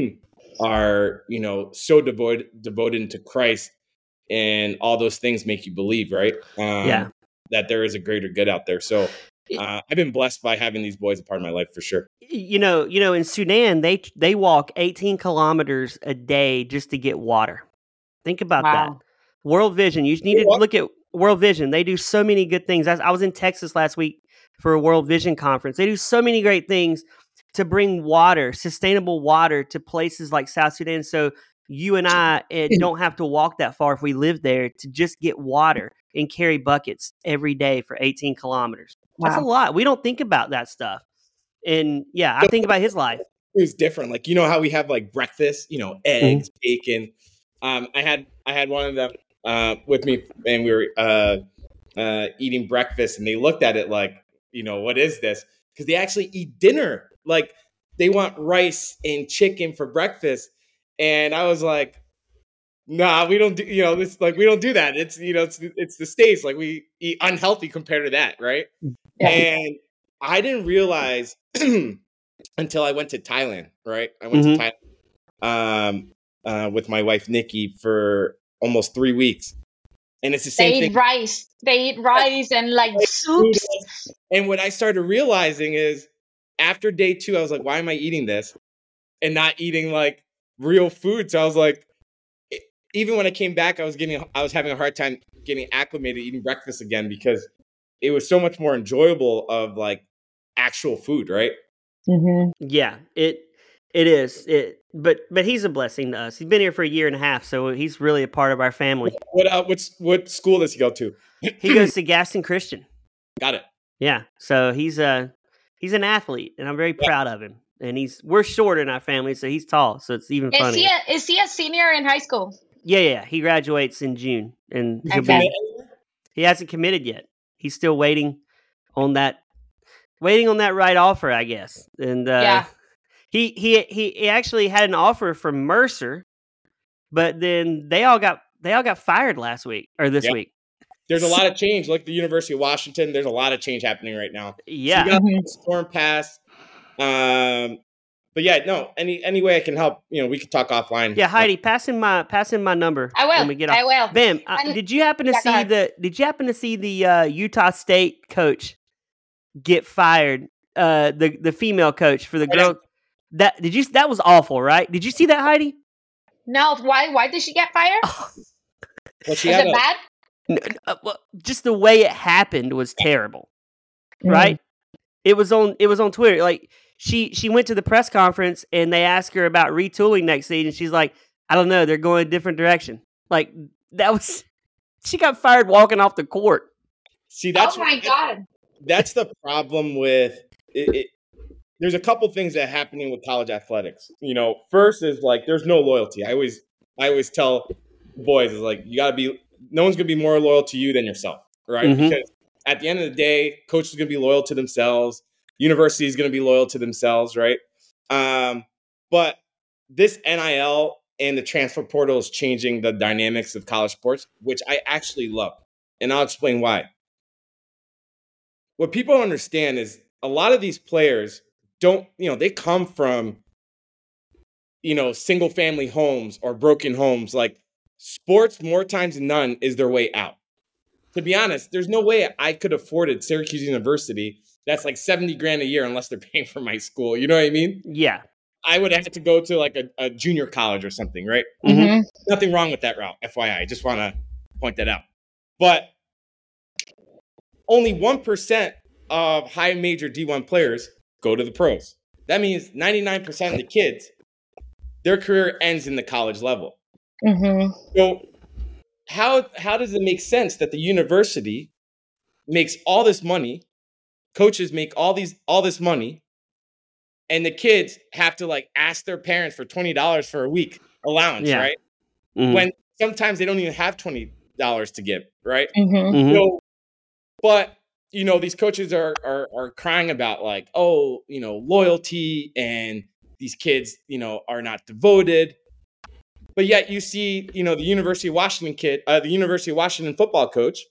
Speaker 4: are, you know, so devoted, devoted to Christ and all those things make you believe, right? Um,
Speaker 2: yeah.
Speaker 4: That there is a greater good out there. So uh, I've been blessed by having these boys a part of my life for sure.
Speaker 2: You know, you know, in Sudan, they, they walk eighteen kilometers a day just to get water. Think about wow. that. World Vision. You need to look at World Vision. They do so many good things. I, I was in Texas last week for a World Vision conference. They do so many great things to bring water, sustainable water to places like South Sudan. So you and I uh, don't have to walk that far if we live there to just get water and carry buckets every day for eighteen kilometers. Wow. That's a lot. We don't think about that stuff. And yeah, I think about his life.
Speaker 4: It was different. Like, you know how we have like breakfast, you know, eggs, mm-hmm. bacon. Um, I had I had one of them uh, with me, and we were uh, uh, eating breakfast, and they looked at it like, you know, what is this? Because they actually eat dinner. Like, they want rice and chicken for breakfast, and I was like, nah, we don't do, you know, this like we don't do that. It's you know, it's it's the States. Like, we eat unhealthy compared to that, right? Yeah. And I didn't realize until I went to Thailand. Right, I went mm-hmm. to Thailand. Um, Uh, with my wife Nikki for almost three weeks, and it's the same
Speaker 3: they
Speaker 4: thing.
Speaker 3: Eat rice. They eat rice and like soups.
Speaker 4: And what I started realizing is, after day two, I was like, "Why am I eating this and not eating like real food?" So I was like, it, even when I came back, I was getting, I was having a hard time getting acclimated eating breakfast again because it was so much more enjoyable of like actual food, right?
Speaker 2: Mm-hmm. Yeah, it. It is, it, but but he's a blessing to us. He's been here for a year and a half, so he's really a part of our family.
Speaker 4: What uh, what's what school does he go to?
Speaker 2: He goes to Gaston Christian.
Speaker 4: Got it.
Speaker 2: Yeah, so he's a he's an athlete, and I'm very yeah. proud of him. And he's we're short in our family, so he's tall, so it's even funnier.
Speaker 3: Is he a, is he a senior in high school?
Speaker 2: Yeah, yeah, he graduates in June, and he'll okay. be, he hasn't committed yet. He's still waiting on that, waiting on that right offer, I guess. And uh, yeah. He, he he actually had an offer from Mercer, but then they all got they all got fired last week or this yep. week.
Speaker 4: There's a lot of change. Like the University of Washington, there's a lot of change happening right now.
Speaker 2: Yeah,
Speaker 4: so you got mm-hmm. Storm Pass. Um, but yeah, no. Any any way I can help, you know, we can talk offline.
Speaker 2: Yeah, Heidi, pass in my pass in my number.
Speaker 3: I will.
Speaker 2: When we get off.
Speaker 3: I will.
Speaker 2: Bam. Uh, did you happen to yeah, see the Did you happen to see the uh, Utah State coach get fired? Uh, the the female coach for the girl. That did you? That was awful, right? Did you see that, Heidi?
Speaker 3: No. Why? Why did she get fired?
Speaker 4: Oh. Well, she
Speaker 3: was
Speaker 4: had
Speaker 3: it
Speaker 4: a,
Speaker 3: bad?
Speaker 2: No, uh, well, just the way it happened was terrible, mm. right? It was on. It was on Twitter. Like she she went to the press conference and they asked her about retooling next season. She's like, I don't know, they're going a different direction. Like that was, she got fired walking off the court.
Speaker 4: See, that's
Speaker 3: oh my god,
Speaker 4: that's the problem with it, it. There's a couple things that are happening with college athletics. You know, first is like there's no loyalty. I always I always tell boys is like you got to be. No one's gonna be more loyal to you than yourself, right? Mm-hmm. Because at the end of the day, coach is gonna be loyal to themselves. University is gonna be loyal to themselves, right? Um, but this N I L and the transfer portal is changing the dynamics of college sports, which I actually love, and I'll explain why. What people don't understand is a lot of these players don't, you know, they come from, you know, single family homes or broken homes. Like sports, more times than none, is their way out. To be honest, there's no way I could afford at Syracuse University. That's like seventy grand a year unless they're paying for my school. You know what I mean?
Speaker 2: Yeah.
Speaker 4: I would have to go to like a, a junior college or something, right?
Speaker 3: Mm-hmm.
Speaker 4: Nothing wrong with that route, F Y I. I just want to point that out. But only one percent of high major D one players go to the pros. That means ninety-nine percent of the kids, their career ends in the college level.
Speaker 3: Mm-hmm.
Speaker 4: So how how does it make sense that the university makes all this money, coaches make all these all this money, and the kids have to like ask their parents for twenty dollars for a week allowance, yeah. right? Mm-hmm. When sometimes they don't even have twenty dollars to give, right?
Speaker 3: Mm-hmm.
Speaker 4: So, but you know, these coaches are, are are crying about like, oh, you know, loyalty, and these kids, you know, are not devoted. But yet you see, you know, the University of Washington kid, uh, the University of Washington football coach,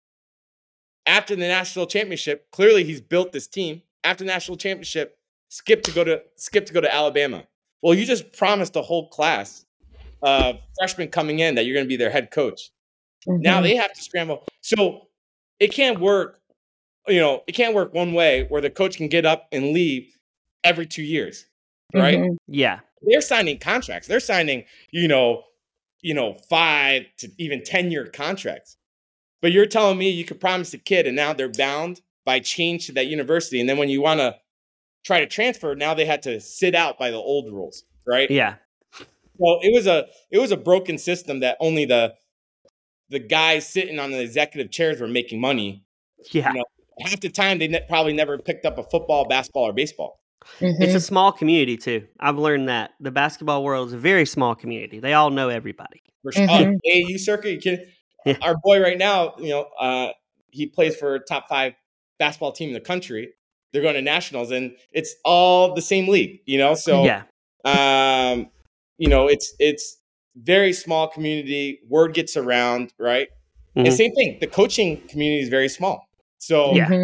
Speaker 4: after the national championship, clearly he's built this team. After the national championship, skip to go to skip to go to Alabama. Well, you just promised a whole class of freshmen coming in that you're going to be their head coach. Mm-hmm. Now they have to scramble. So it can't work. You know, it can't work one way where the coach can get up and leave every two years, right?
Speaker 2: Mm-hmm. Yeah.
Speaker 4: They're signing contracts. They're signing, you know, you know, five to even ten-year contracts. But you're telling me you could promise a kid and now they're bound by change to that university. And then when you want to try to transfer, now they had to sit out by the old rules, right?
Speaker 2: Yeah.
Speaker 4: Well, it was a it was a broken system that only the the guys sitting on the executive chairs were making money.
Speaker 2: Yeah.
Speaker 4: You know, half the time they ne- probably never picked up a football, basketball, or baseball.
Speaker 2: Mm-hmm. It's a small community too. I've learned that the basketball world is a very small community. They all know everybody.
Speaker 4: For sure. Mm-hmm. Oh, A A U circuit, you kidding? Yeah. Our boy right now, you know, uh, he plays for a top five basketball team in the country. They're going to nationals, and it's all the same league, you know. So,
Speaker 2: yeah.
Speaker 4: um, you know, it's it's very small community. Word gets around, right? Mm-hmm. And same thing. The coaching community is very small. So,
Speaker 2: yeah.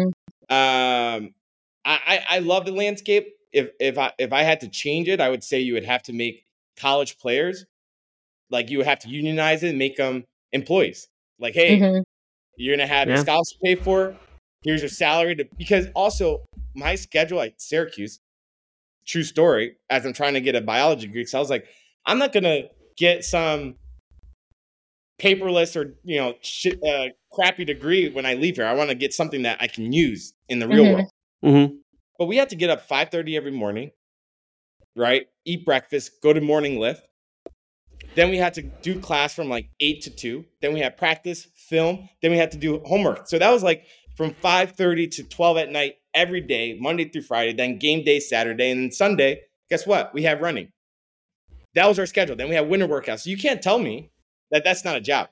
Speaker 4: um, I, I love the landscape. If if I if I had to change it, I would say you would have to make college players, like you would have to unionize it and make them employees. Like, hey, mm-hmm. you're gonna have yeah. your scholarship paid for. Here's your salary. To, because also my schedule at Syracuse, true story. As I'm trying to get a biology degree, so I was like, I'm not gonna get some paperless or you know shit, uh, crappy degree when I leave here. I want to get something that I can use in the real
Speaker 3: mm-hmm.
Speaker 4: world.
Speaker 2: Mm-hmm.
Speaker 4: But we had to get up five thirty every morning, right? Eat breakfast, go to morning lift. Then we had to do class from like eight to two. Then we had practice, film. Then we had to do homework. So that was like from five thirty to twelve at night every day, Monday through Friday. Then game day Saturday. And then Sunday, guess what? We have running. That was our schedule. Then we had winter workouts. So you can't tell me that that's not a job.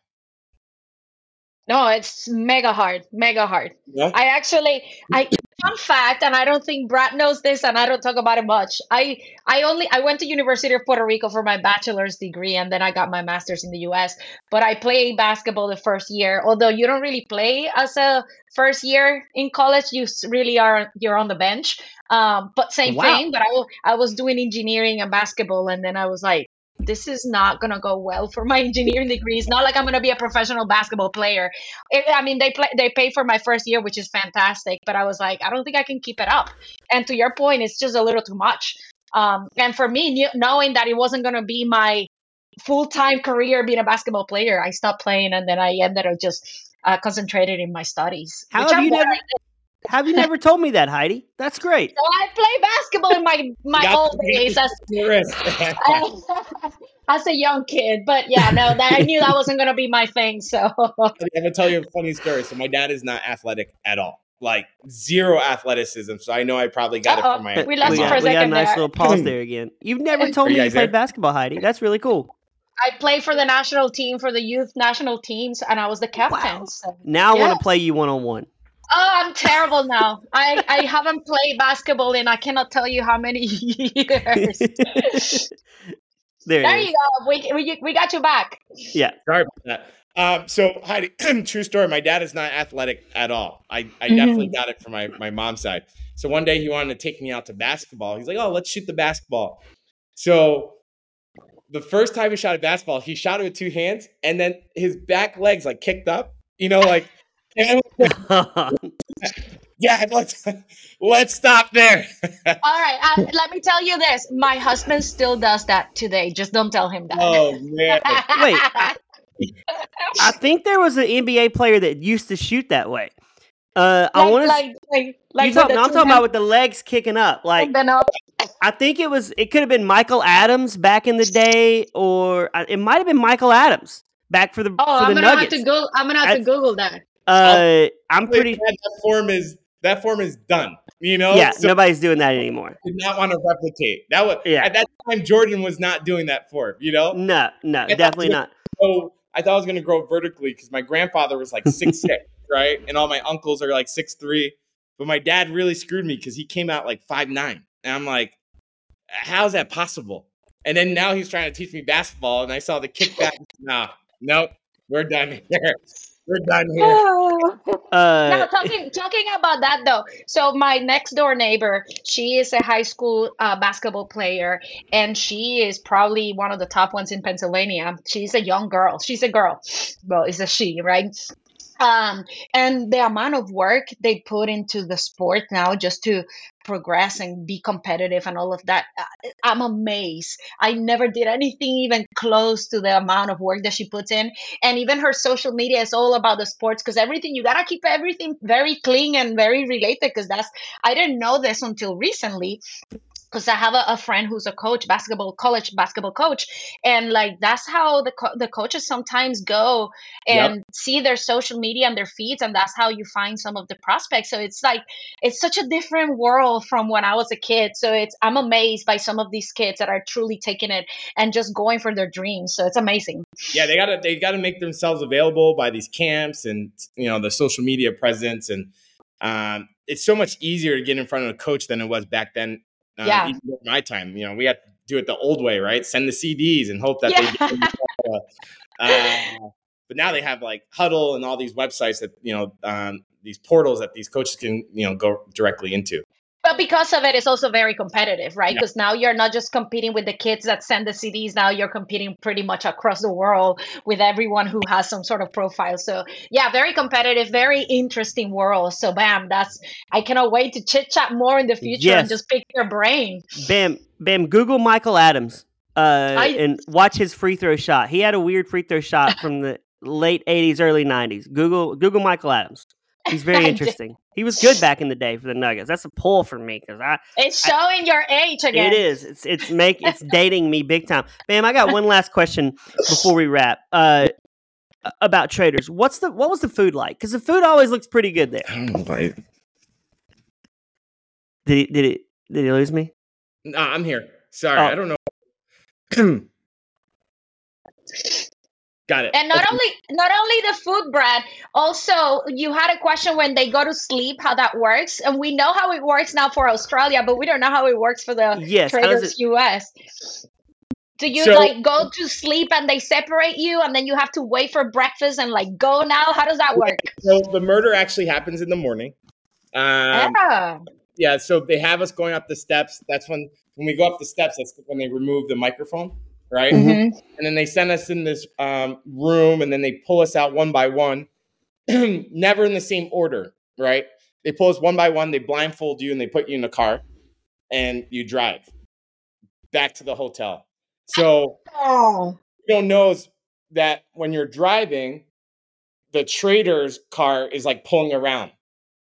Speaker 3: No, it's mega hard, mega hard.
Speaker 4: Yeah.
Speaker 3: I actually, I fun fact, and I don't think Brad knows this, and I don't talk about it much. I, I only, I went to University of Puerto Rico for my bachelor's degree, and then I got my master's in the U S. But I played basketball the first year. Although you don't really play as a first year in college, you really are, you're on the bench. Um, but same wow. thing. But I, I was doing engineering and basketball, and then I was like, this is not going to go well for my engineering degree. It's not like I'm going to be a professional basketball player. It, I mean, they play, they pay for my first year, which is fantastic. But I was like, I don't think I can keep it up. And to your point, it's just a little too much. Um, and for me, knowing that it wasn't going to be my full-time career being a basketball player, I stopped playing. And then I ended up just uh, concentrated in my studies.
Speaker 2: How have you never... Have you never told me that, Heidi? That's great.
Speaker 3: So I played basketball in my my old days as, as a young kid. But yeah, no, that I knew that wasn't going to be my thing. So
Speaker 4: I'm going to tell you a funny story. So my dad is not athletic at all. Like zero athleticism. So I know I probably got Uh-oh. it from my
Speaker 3: We lost
Speaker 2: we
Speaker 3: you
Speaker 2: got,
Speaker 3: for a
Speaker 2: we got a
Speaker 3: second
Speaker 2: nice
Speaker 3: there.
Speaker 2: little pause there again. You've never told
Speaker 4: Are
Speaker 2: me
Speaker 4: you
Speaker 2: you
Speaker 4: guys
Speaker 2: played
Speaker 4: there?
Speaker 2: basketball, Heidi. That's really cool.
Speaker 3: I played for the national team, for the youth national teams, and I was the captain.
Speaker 2: Wow.
Speaker 3: So,
Speaker 2: Now I
Speaker 3: yeah.
Speaker 2: want to play you one-on-one.
Speaker 3: Oh, I'm terrible now. I, I haven't played basketball in I cannot tell you how many years.
Speaker 2: There,
Speaker 3: there
Speaker 2: it
Speaker 3: you go. We, we we got you back.
Speaker 2: Yeah.
Speaker 4: Sorry about that. Um, so Heidi, true story. My dad is not athletic at all. I, I
Speaker 3: Mm-hmm.
Speaker 4: definitely got it from my, my mom's side. So one day he wanted to take me out to basketball. He's like, oh, let's shoot the basketball. So the first time he shot a basketball, he shot it with two hands, and then his back legs like kicked up. You know, like yeah. Let's let's stop there.
Speaker 3: All right. Uh, let me tell you this. My husband still does that today. Just don't tell him that.
Speaker 4: Oh man.
Speaker 2: Wait. I, I think there was an N B A player that used to shoot that way. Uh, I
Speaker 3: like,
Speaker 2: want to.
Speaker 3: like, like, like
Speaker 2: talk,
Speaker 3: with the
Speaker 2: no, I'm
Speaker 3: two
Speaker 2: talking
Speaker 3: hands
Speaker 2: about with the legs kicking up. Like
Speaker 3: open up.
Speaker 2: I think it was. It could have been Michael Adams back in the day, or uh, it might have been Michael Adams back for the
Speaker 3: Oh,
Speaker 2: for
Speaker 3: I'm
Speaker 2: the
Speaker 3: gonna
Speaker 2: Nuggets.
Speaker 3: have to go. I'm gonna have to
Speaker 2: That's-
Speaker 3: Google that.
Speaker 2: Uh, I'm pretty.
Speaker 4: that form is that form is done. You know,
Speaker 2: Yeah,
Speaker 4: So
Speaker 2: nobody's doing that anymore.
Speaker 4: I did not want to replicate that. Was
Speaker 2: Yeah.
Speaker 4: At that time, Jordan was not doing that form. You know,
Speaker 2: No, no,
Speaker 4: I thought
Speaker 2: definitely
Speaker 4: it was
Speaker 2: not.
Speaker 4: So I thought I was going to grow vertically because my grandfather was like six six, right, and all my uncles are like six three. But my dad really screwed me because he came out like five nine, and I'm like, how is that possible? And then now he's trying to teach me basketball, and I saw the kickback. Nah, nope, we're done here. We're done here.
Speaker 2: Uh,
Speaker 3: Now talking talking about that though, so my next door neighbor, she is a high school uh, basketball player, and she is probably one of the top ones in Pennsylvania. She's a young girl. She's a girl. Well, it's a she, right? Um, and the amount of work they put into the sport now just to progress and be competitive and all of that, uh, I'm amazed. I never did anything even close to the amount of work that she puts in. And even her social media is all about the sports, because everything, you got to keep everything very clean and very related, because that's, I didn't know this until recently. Because I have a, a friend who's a coach, basketball college basketball coach, and like that's how the co- the coaches sometimes go and
Speaker 4: Yep.
Speaker 3: see their social media and their feeds, and that's how you find some of the prospects. So it's like it's such a different world from when I was a kid. So it's I'm amazed by some of these kids that are truly taking it and just going for their dreams. So it's amazing.
Speaker 4: Yeah, they gotta they gotta make themselves available by these camps and you know the social media presence, and um, it's so much easier to get in front of a coach than it was back then. Uh,
Speaker 3: Yeah.
Speaker 4: even during my time, you know, we had to do it the old way, right? Send the C Ds and hope that
Speaker 3: Yeah.
Speaker 4: they. Get uh, but now they have like Huddle and all these websites that you know, um, these portals that these coaches can you know go directly into.
Speaker 3: But because of it, it's also very competitive, right?
Speaker 4: Yeah.
Speaker 3: Because now you're not just competing with the kids that send the C Ds. Now you're competing pretty much across the world with everyone who has some sort of profile. So yeah, very competitive, very interesting world. So bam, that's I cannot wait to chit chat more in the future
Speaker 2: Yes.
Speaker 3: and just pick your brain.
Speaker 2: Bam, bam. Google Michael Adams uh,
Speaker 3: I-
Speaker 2: and watch his free throw shot. He had a weird free throw shot from the late eighties, early nineties. Google Google Michael Adams. He's very
Speaker 3: I did.
Speaker 2: interesting. He was good back in the day for the Nuggets. That's a pull for me because I.
Speaker 3: It's showing your age again.
Speaker 2: It is. It's it's make it's dating me big time. Bam. I got one last question before we wrap. Uh, about Traders. What's the what was the food like? Because the food always looks pretty good there.
Speaker 4: I don't know, like,
Speaker 2: Did he, did it did he lose me?
Speaker 4: nah, I'm here. Sorry,
Speaker 2: Oh.
Speaker 4: I don't know. Got it.
Speaker 3: And not
Speaker 4: Okay.
Speaker 3: only not only the food, Brad, also you had a question when they go to sleep, how that works. And we know how it works now for Australia, but we don't know how it works for the
Speaker 2: Yes, how does
Speaker 3: Traders
Speaker 2: it-
Speaker 3: U S. Do you
Speaker 4: So-
Speaker 3: like go to sleep and they separate you and then you have to wait for breakfast and like go now? How does that work?
Speaker 4: So the murder actually happens in the morning. Um,
Speaker 3: yeah.
Speaker 4: Yeah, so they have us going up the steps. That's when when we go up the steps, that's when they remove the microphone, right?
Speaker 3: Mhm.
Speaker 4: And then they send us in this um, room, and then they pull us out one by one, never in the same order, right? They pull us one by one, they blindfold you, and they put you in a car, and you drive back to the hotel. So
Speaker 3: Oh.
Speaker 4: you don't know is that when you're driving, the trader's car is like pulling around.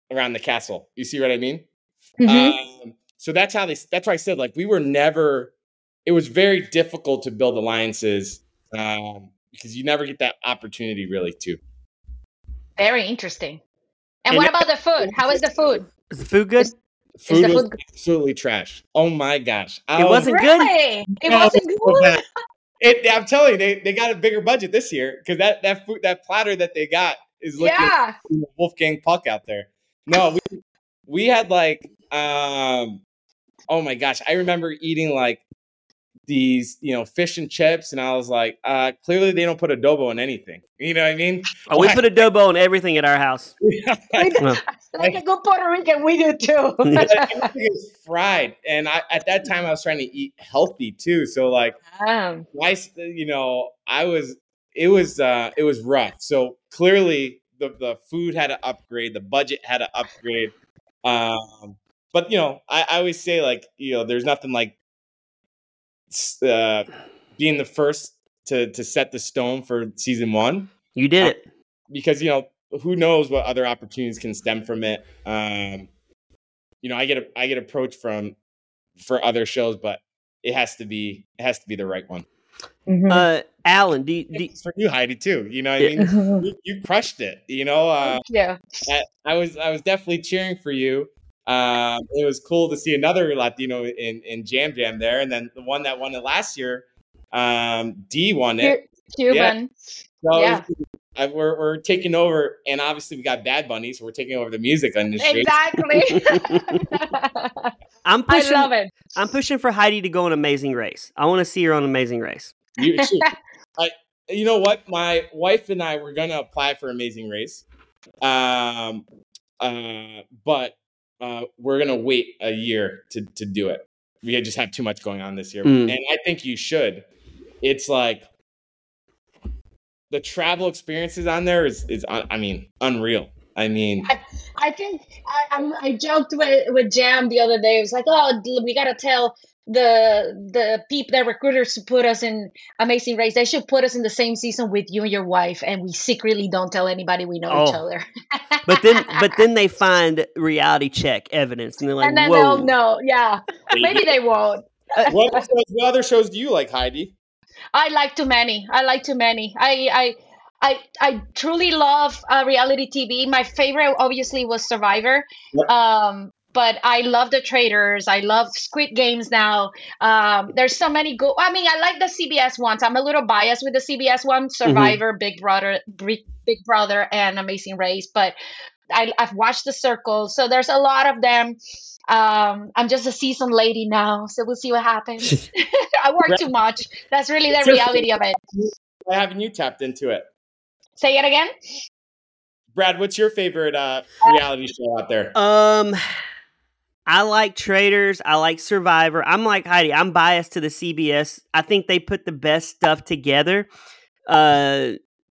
Speaker 4: around the castle. You see what I mean?
Speaker 3: Mm-hmm.
Speaker 4: Um, so that's how they. That's why I said like we were never. It was very difficult to build alliances um, because you never get that opportunity really to.
Speaker 3: Very interesting. And,
Speaker 2: And
Speaker 3: what
Speaker 2: that-
Speaker 3: about the food? How is the food?
Speaker 2: Is the food good?
Speaker 3: Is-
Speaker 4: Food
Speaker 3: the
Speaker 4: was
Speaker 3: food good?
Speaker 4: absolutely trash. Oh my gosh!
Speaker 2: It
Speaker 4: Oh,
Speaker 2: wasn't good?
Speaker 3: Really? It
Speaker 4: no,
Speaker 3: wasn't
Speaker 4: so
Speaker 3: good?
Speaker 4: bad. It, I'm telling you, they, they got a bigger budget this year because that that food that platter that they got is looking
Speaker 3: Yeah.
Speaker 4: like Wolfgang Puck out there. No, we we had like um oh my gosh, I remember eating like these, you know, fish and chips, and I was like, uh, clearly they don't put adobo in anything. You know what I mean?
Speaker 2: Oh, we put adobo on everything at our house.
Speaker 3: We do-
Speaker 2: Well.
Speaker 3: like a good Puerto Rican, we do too.
Speaker 4: Everything is fried, and I at that time I was trying to eat healthy too. So like,
Speaker 3: um,
Speaker 4: my, you know, I was it was uh, it was rough. So clearly the the food had to upgrade, the budget had to upgrade. Um, but you know, I, I always say like, you know, there's nothing like uh, being the first to to set the stone for season one.
Speaker 2: You did it.
Speaker 4: Because, you know, who knows what other opportunities can stem from it. Um, you know, I get a, I get approached from for other shows, but it has to be it has to be the right one.
Speaker 3: mhm.
Speaker 2: Uh, Alan, do you, do you-
Speaker 4: It's for you, Heidi, too. You know what I mean? You, you crushed it. You know, uh,
Speaker 3: Yeah.
Speaker 4: I, I was I was definitely cheering for you. Um, it was cool to see another Latino in, in Jam Jam there, and then the one that won it last year, um, D won it.
Speaker 3: Cu- Cuban.
Speaker 4: So
Speaker 3: Yeah.
Speaker 4: I, we're we're taking over, and obviously we got Bad Bunny, so we're taking over the music industry.
Speaker 3: Exactly.
Speaker 2: I'm
Speaker 3: I
Speaker 2: pushing.
Speaker 3: love it.
Speaker 2: I'm pushing for Heidi to go on Amazing Race. I want to see her on Amazing Race.
Speaker 4: You, shoot. I, you know what? My wife and I were gonna apply for Amazing Race, um, uh, but uh, we're gonna wait a year to to do it. We just have too much going on this year,
Speaker 2: Mm.
Speaker 4: and I think you should. It's like the travel experiences on there is is un- I mean unreal. I mean,
Speaker 3: I think I, I'm, I joked with, with Jam the other day. It was like, oh, d- we gotta tell the the people, the recruiters, to put us in Amazing Race. They should put us in the same season with you and your wife, and we secretly don't tell anybody we know each
Speaker 2: Oh.
Speaker 3: other.
Speaker 2: But then, but then they find reality check evidence, and they're like,
Speaker 3: and then
Speaker 2: "Whoa!"
Speaker 3: they'll know. Yeah, maybe they won't.
Speaker 4: what, other shows, what other shows do you like, Heidi?
Speaker 3: I like too many. I like too many. I I I, I truly love uh, reality T V. My favorite, obviously, was Survivor.
Speaker 4: Yep.
Speaker 3: Um, but I love The Traitors. I love Squid Games now. Um, there's so many good. I mean, I like the C B S ones. I'm a little biased with the C B S one: Survivor, Big Brother, Big, Big Brother, and Amazing Race. But I, I've watched The Circle, so there's a lot of them. Um, I'm just a seasoned lady now, so we'll see what happens. I work too much. That's really the reality of it.
Speaker 4: Why haven't you tapped into it?
Speaker 3: Say it again.
Speaker 4: Brad, what's your favorite uh, reality show out there?
Speaker 2: Um, I like Traders. I like Survivor. I'm like Heidi. I'm biased to the C B S. I think they put the best stuff together. Uh,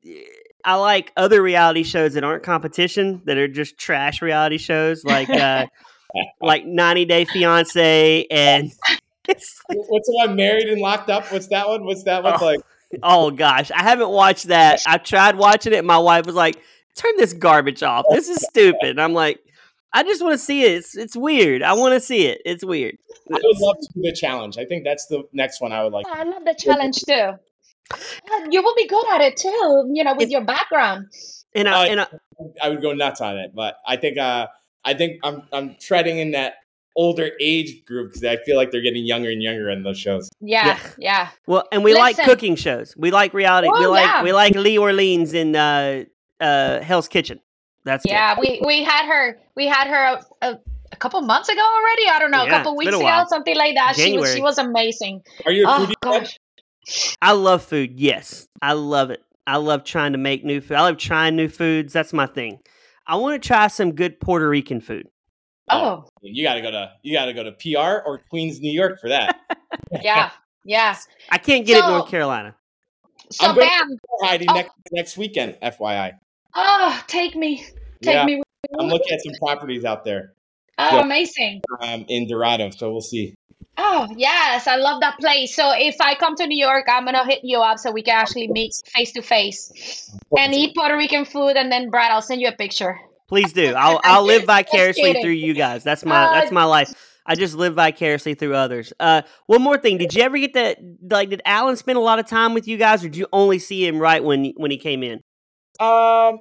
Speaker 2: I like other reality shows that aren't competition, that are just trash reality shows, like uh, like ninety Day Fiance, and it's like,
Speaker 4: What's the one, Married and Locked Up? What's that one? What's that one
Speaker 2: Oh.
Speaker 4: like?
Speaker 2: oh gosh, I haven't watched that. I tried watching it. And my wife was like, "Turn this garbage off. This is stupid." And I'm like, I just want to see it. It's it's weird. I want to see it. It's weird.
Speaker 4: I would love to do the challenge. I think that's the next one I would like.
Speaker 3: Oh, I love the challenge too. Yeah, you will be good at it too, you know, with your background.
Speaker 2: And I,
Speaker 4: Uh,
Speaker 2: and I,
Speaker 4: I would go nuts on it, but I think uh, I think I'm I'm treading in that older age group because I feel like they're getting younger and younger in those shows.
Speaker 3: Yeah,
Speaker 2: Yeah.
Speaker 3: yeah.
Speaker 2: well, and we like
Speaker 3: Listen.
Speaker 2: cooking shows. We like reality. we
Speaker 3: Oh,
Speaker 2: like
Speaker 3: yeah.
Speaker 2: we like Lee Orleans in uh, uh, Hell's Kitchen. That's good.
Speaker 3: Yeah, we, we had her we had her a, a, a couple months ago already. I don't know,
Speaker 2: Yeah,
Speaker 3: a couple
Speaker 2: it's
Speaker 3: weeks
Speaker 2: been a
Speaker 3: ago,
Speaker 2: while.
Speaker 3: something like that. She was
Speaker 2: January.
Speaker 3: she was amazing.
Speaker 4: Are you a
Speaker 3: Oh
Speaker 4: foodie?
Speaker 3: gosh.
Speaker 2: I love food. Yes, I love it. I love trying to make new food. I love trying new foods. That's my thing. I want to try some good Puerto Rican food.
Speaker 3: Oh,
Speaker 4: You got to go to you got to go to P R or Queens, New York for that.
Speaker 3: yeah, yeah.
Speaker 2: I can't get it in
Speaker 3: So-
Speaker 2: North Carolina.
Speaker 3: So
Speaker 4: I'm going-
Speaker 3: bam.
Speaker 4: Heidi,
Speaker 3: Oh.
Speaker 4: next next weekend, F Y I.
Speaker 3: Oh, take me. Take
Speaker 4: Yeah.
Speaker 3: me.
Speaker 4: I'm looking at some properties out there
Speaker 3: Oh,
Speaker 4: Yeah.
Speaker 3: amazing.
Speaker 4: um, in Dorado, so we'll see.
Speaker 3: Oh, yes, I love that place. So if I come to New York, I'm gonna hit you up so we can actually meet face to face and eat Puerto Rican food. And then, Brad, I'll send you a picture.
Speaker 2: Please do. I'll I'll live vicariously
Speaker 3: kidding.
Speaker 2: through you guys. That's my
Speaker 3: Uh,
Speaker 2: that's my life. I just live vicariously through others. Uh, one more thing. Did you ever get that? Like, did Alan spend a lot of time with you guys, or did you only see him right when when he came in?
Speaker 4: Um,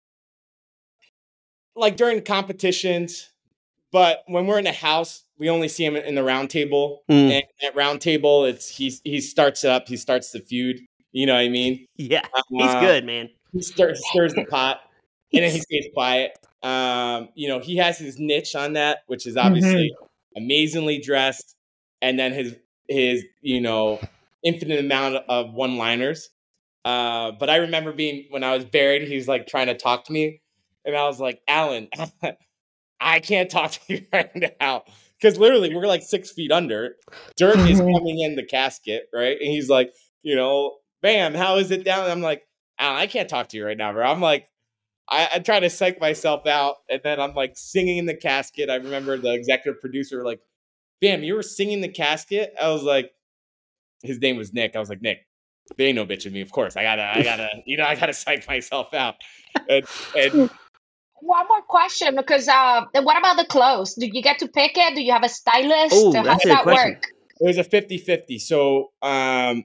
Speaker 4: like during competitions, but when we're in the house, we only see him in the round table.
Speaker 2: Mm.
Speaker 4: And at round table, it's he he starts up, he starts the feud. You know what I mean?
Speaker 2: Yeah,
Speaker 4: Uh,
Speaker 2: he's good, man.
Speaker 4: He stirs, stirs the pot, and then he stays quiet. Um, you know, he has his niche on that, which is obviously mm-hmm. amazingly dressed, and then his his you know infinite amount of one-liners. Uh, but I remember being when I was buried, he was like trying to talk to me, and I was like, Alan, I can't talk to you right now because literally we're like six feet under. Dirt mm-hmm. is coming in the casket, right? And he's like, you know, Bam, how is it down? And I'm like, Alan, I can't talk to you right now, bro. I'm like, I, I try to psych myself out, and then I'm like singing in the casket. I remember the executive producer like, Bam, you were singing the casket? I was like, his name was Nick. I was like, Nick, they ain't no bitching me. Of course, I gotta, I gotta, you know, I gotta psych myself out. And, and
Speaker 3: one more question, because uh, what about the clothes? Do you get to pick it? Do you have a stylist?
Speaker 2: Oh,
Speaker 3: How
Speaker 2: that's
Speaker 3: does
Speaker 2: a
Speaker 3: that
Speaker 2: question.
Speaker 3: work?
Speaker 4: It was a fifty-fifty. So um,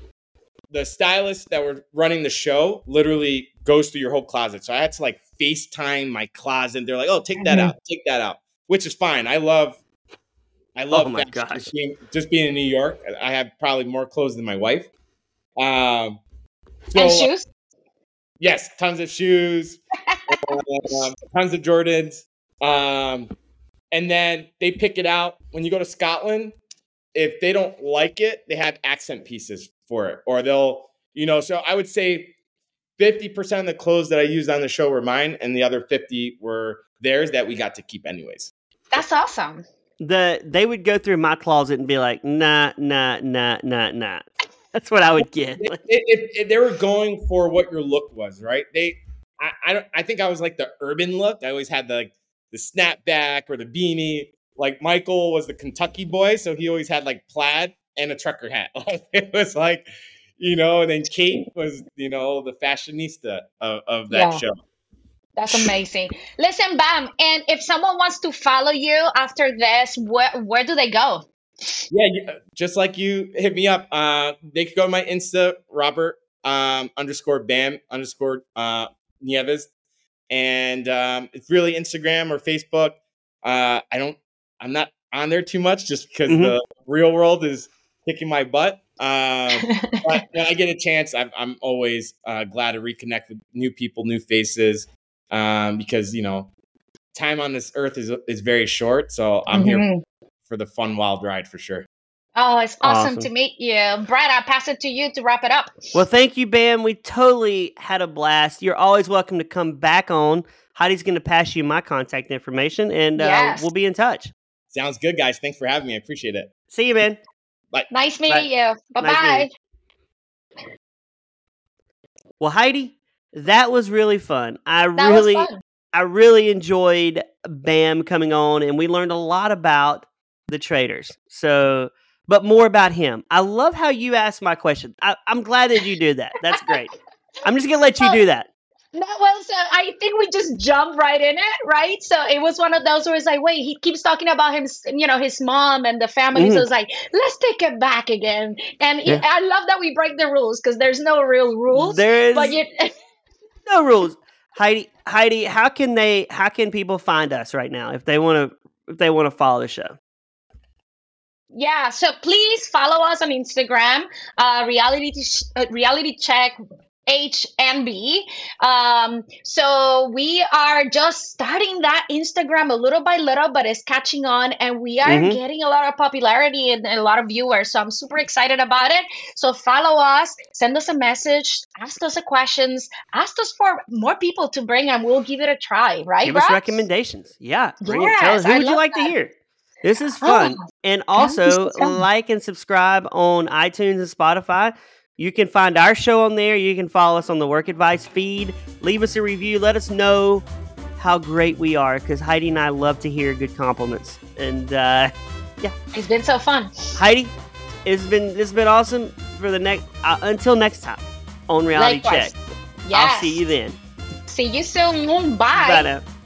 Speaker 4: the stylist that were running the show literally goes through your whole closet. So I had to like FaceTime my closet. They're like, oh, take that mm-hmm. out, take that out, which is fine. I love I love
Speaker 2: oh my
Speaker 4: that.
Speaker 2: gosh.
Speaker 4: Just being, just being in New York. I have probably more clothes than my wife. Um, so,
Speaker 3: and shoes?
Speaker 4: Uh, yes, tons of shoes, um, tons of Jordans. Um, and then they pick it out. When you go to Scotland, if they don't like it, they have accent pieces for it. Or they'll, you know, so I would say fifty percent of the clothes that I used on the show were mine, and the other fifty were theirs that we got to keep anyways.
Speaker 3: That's awesome.
Speaker 2: The they would go through my closet and be like, nah, nah, nah, nah, nah. That's what I would get.
Speaker 4: If, if, if they were going for what your look was, right? They, I, I don't. I think I was like the urban look. I always had the like, the snapback or the beanie. Like Michael was the Kentucky boy, so he always had like plaid and a trucker hat. It was like, you know. And then Kate was, you know, the fashionista of, of that yeah. show.
Speaker 3: That's amazing. Listen, Bam, and if someone wants to follow you after this, where where do they go?
Speaker 4: Yeah, just like you hit me up. Uh, they could go to my Insta, Robert um, underscore Bam underscore uh, Nieves, and um, it's really Instagram or Facebook. Uh, I don't, I'm not on there too much just because mm-hmm. the real world is kicking my butt. Um, but when I get a chance, I'm, I'm always uh, glad to reconnect with new people, new faces. Um, because, you know, time on this earth is is very short. So I'm mm-hmm. here for the fun, wild ride for sure.
Speaker 3: Oh, it's awesome, awesome to meet you. Brad, I'll pass it to you to wrap it up.
Speaker 2: Well, thank you, Bam. We totally had a blast. You're always welcome to come back on. Heidi's going to pass you my contact information, and uh, yes. we'll be in touch.
Speaker 4: Sounds good, guys. Thanks for having me. I appreciate it.
Speaker 2: See you, man.
Speaker 4: Bye.
Speaker 3: Nice meeting Bye. you. Bye-bye. Nice
Speaker 2: well, Heidi, that was really fun. I
Speaker 3: that
Speaker 2: really,
Speaker 3: was fun.
Speaker 2: I really enjoyed Bam coming on, and we learned a lot about the traders. So, but more about him. I love how you asked my question. I, I'm glad that you did that. That's great. I'm just gonna let you do that.
Speaker 3: No, well, so I think we just jumped right in it, right? So it was one of those where it's like, wait, he keeps talking about him, you know, his mom and the family. Mm-hmm. So it's like, let's take it back again. And yeah. I love that we break the rules because there's no real rules.
Speaker 2: There's
Speaker 3: but you.
Speaker 2: No rules. Heidi, Heidi, how can they how can people find us right now if they want to if they want to follow the show?
Speaker 3: Yeah, so please follow us on Instagram, uh, reality uh, reality check H and B. Um, so we are just starting that Instagram a little by little, but it's catching on, and we are mm-hmm. getting a lot of popularity and a lot of viewers. So I'm super excited about it. So follow us, send us a message, ask us a questions, ask us for more people to bring, and we'll give it a try. Right?
Speaker 2: Give
Speaker 3: Rob?
Speaker 2: us recommendations. Yeah, bring
Speaker 3: yes,
Speaker 2: it. Tell us who
Speaker 3: I
Speaker 2: would you like
Speaker 3: that.
Speaker 2: to hear. This is fun.
Speaker 3: Oh,
Speaker 2: and also like and subscribe on iTunes and Spotify. You can find our show on there. You can follow us on the Work Advice feed. Leave us a review. Let us know how great we are, because Heidi and I love to hear good compliments. And uh, yeah,
Speaker 3: it's been so fun.
Speaker 2: Heidi, it's been it's been awesome. For the next uh, until next time on Reality
Speaker 3: Likewise.
Speaker 2: Check.
Speaker 3: Yes.
Speaker 2: I'll see you then.
Speaker 3: See you soon. Bye.
Speaker 2: Bye now.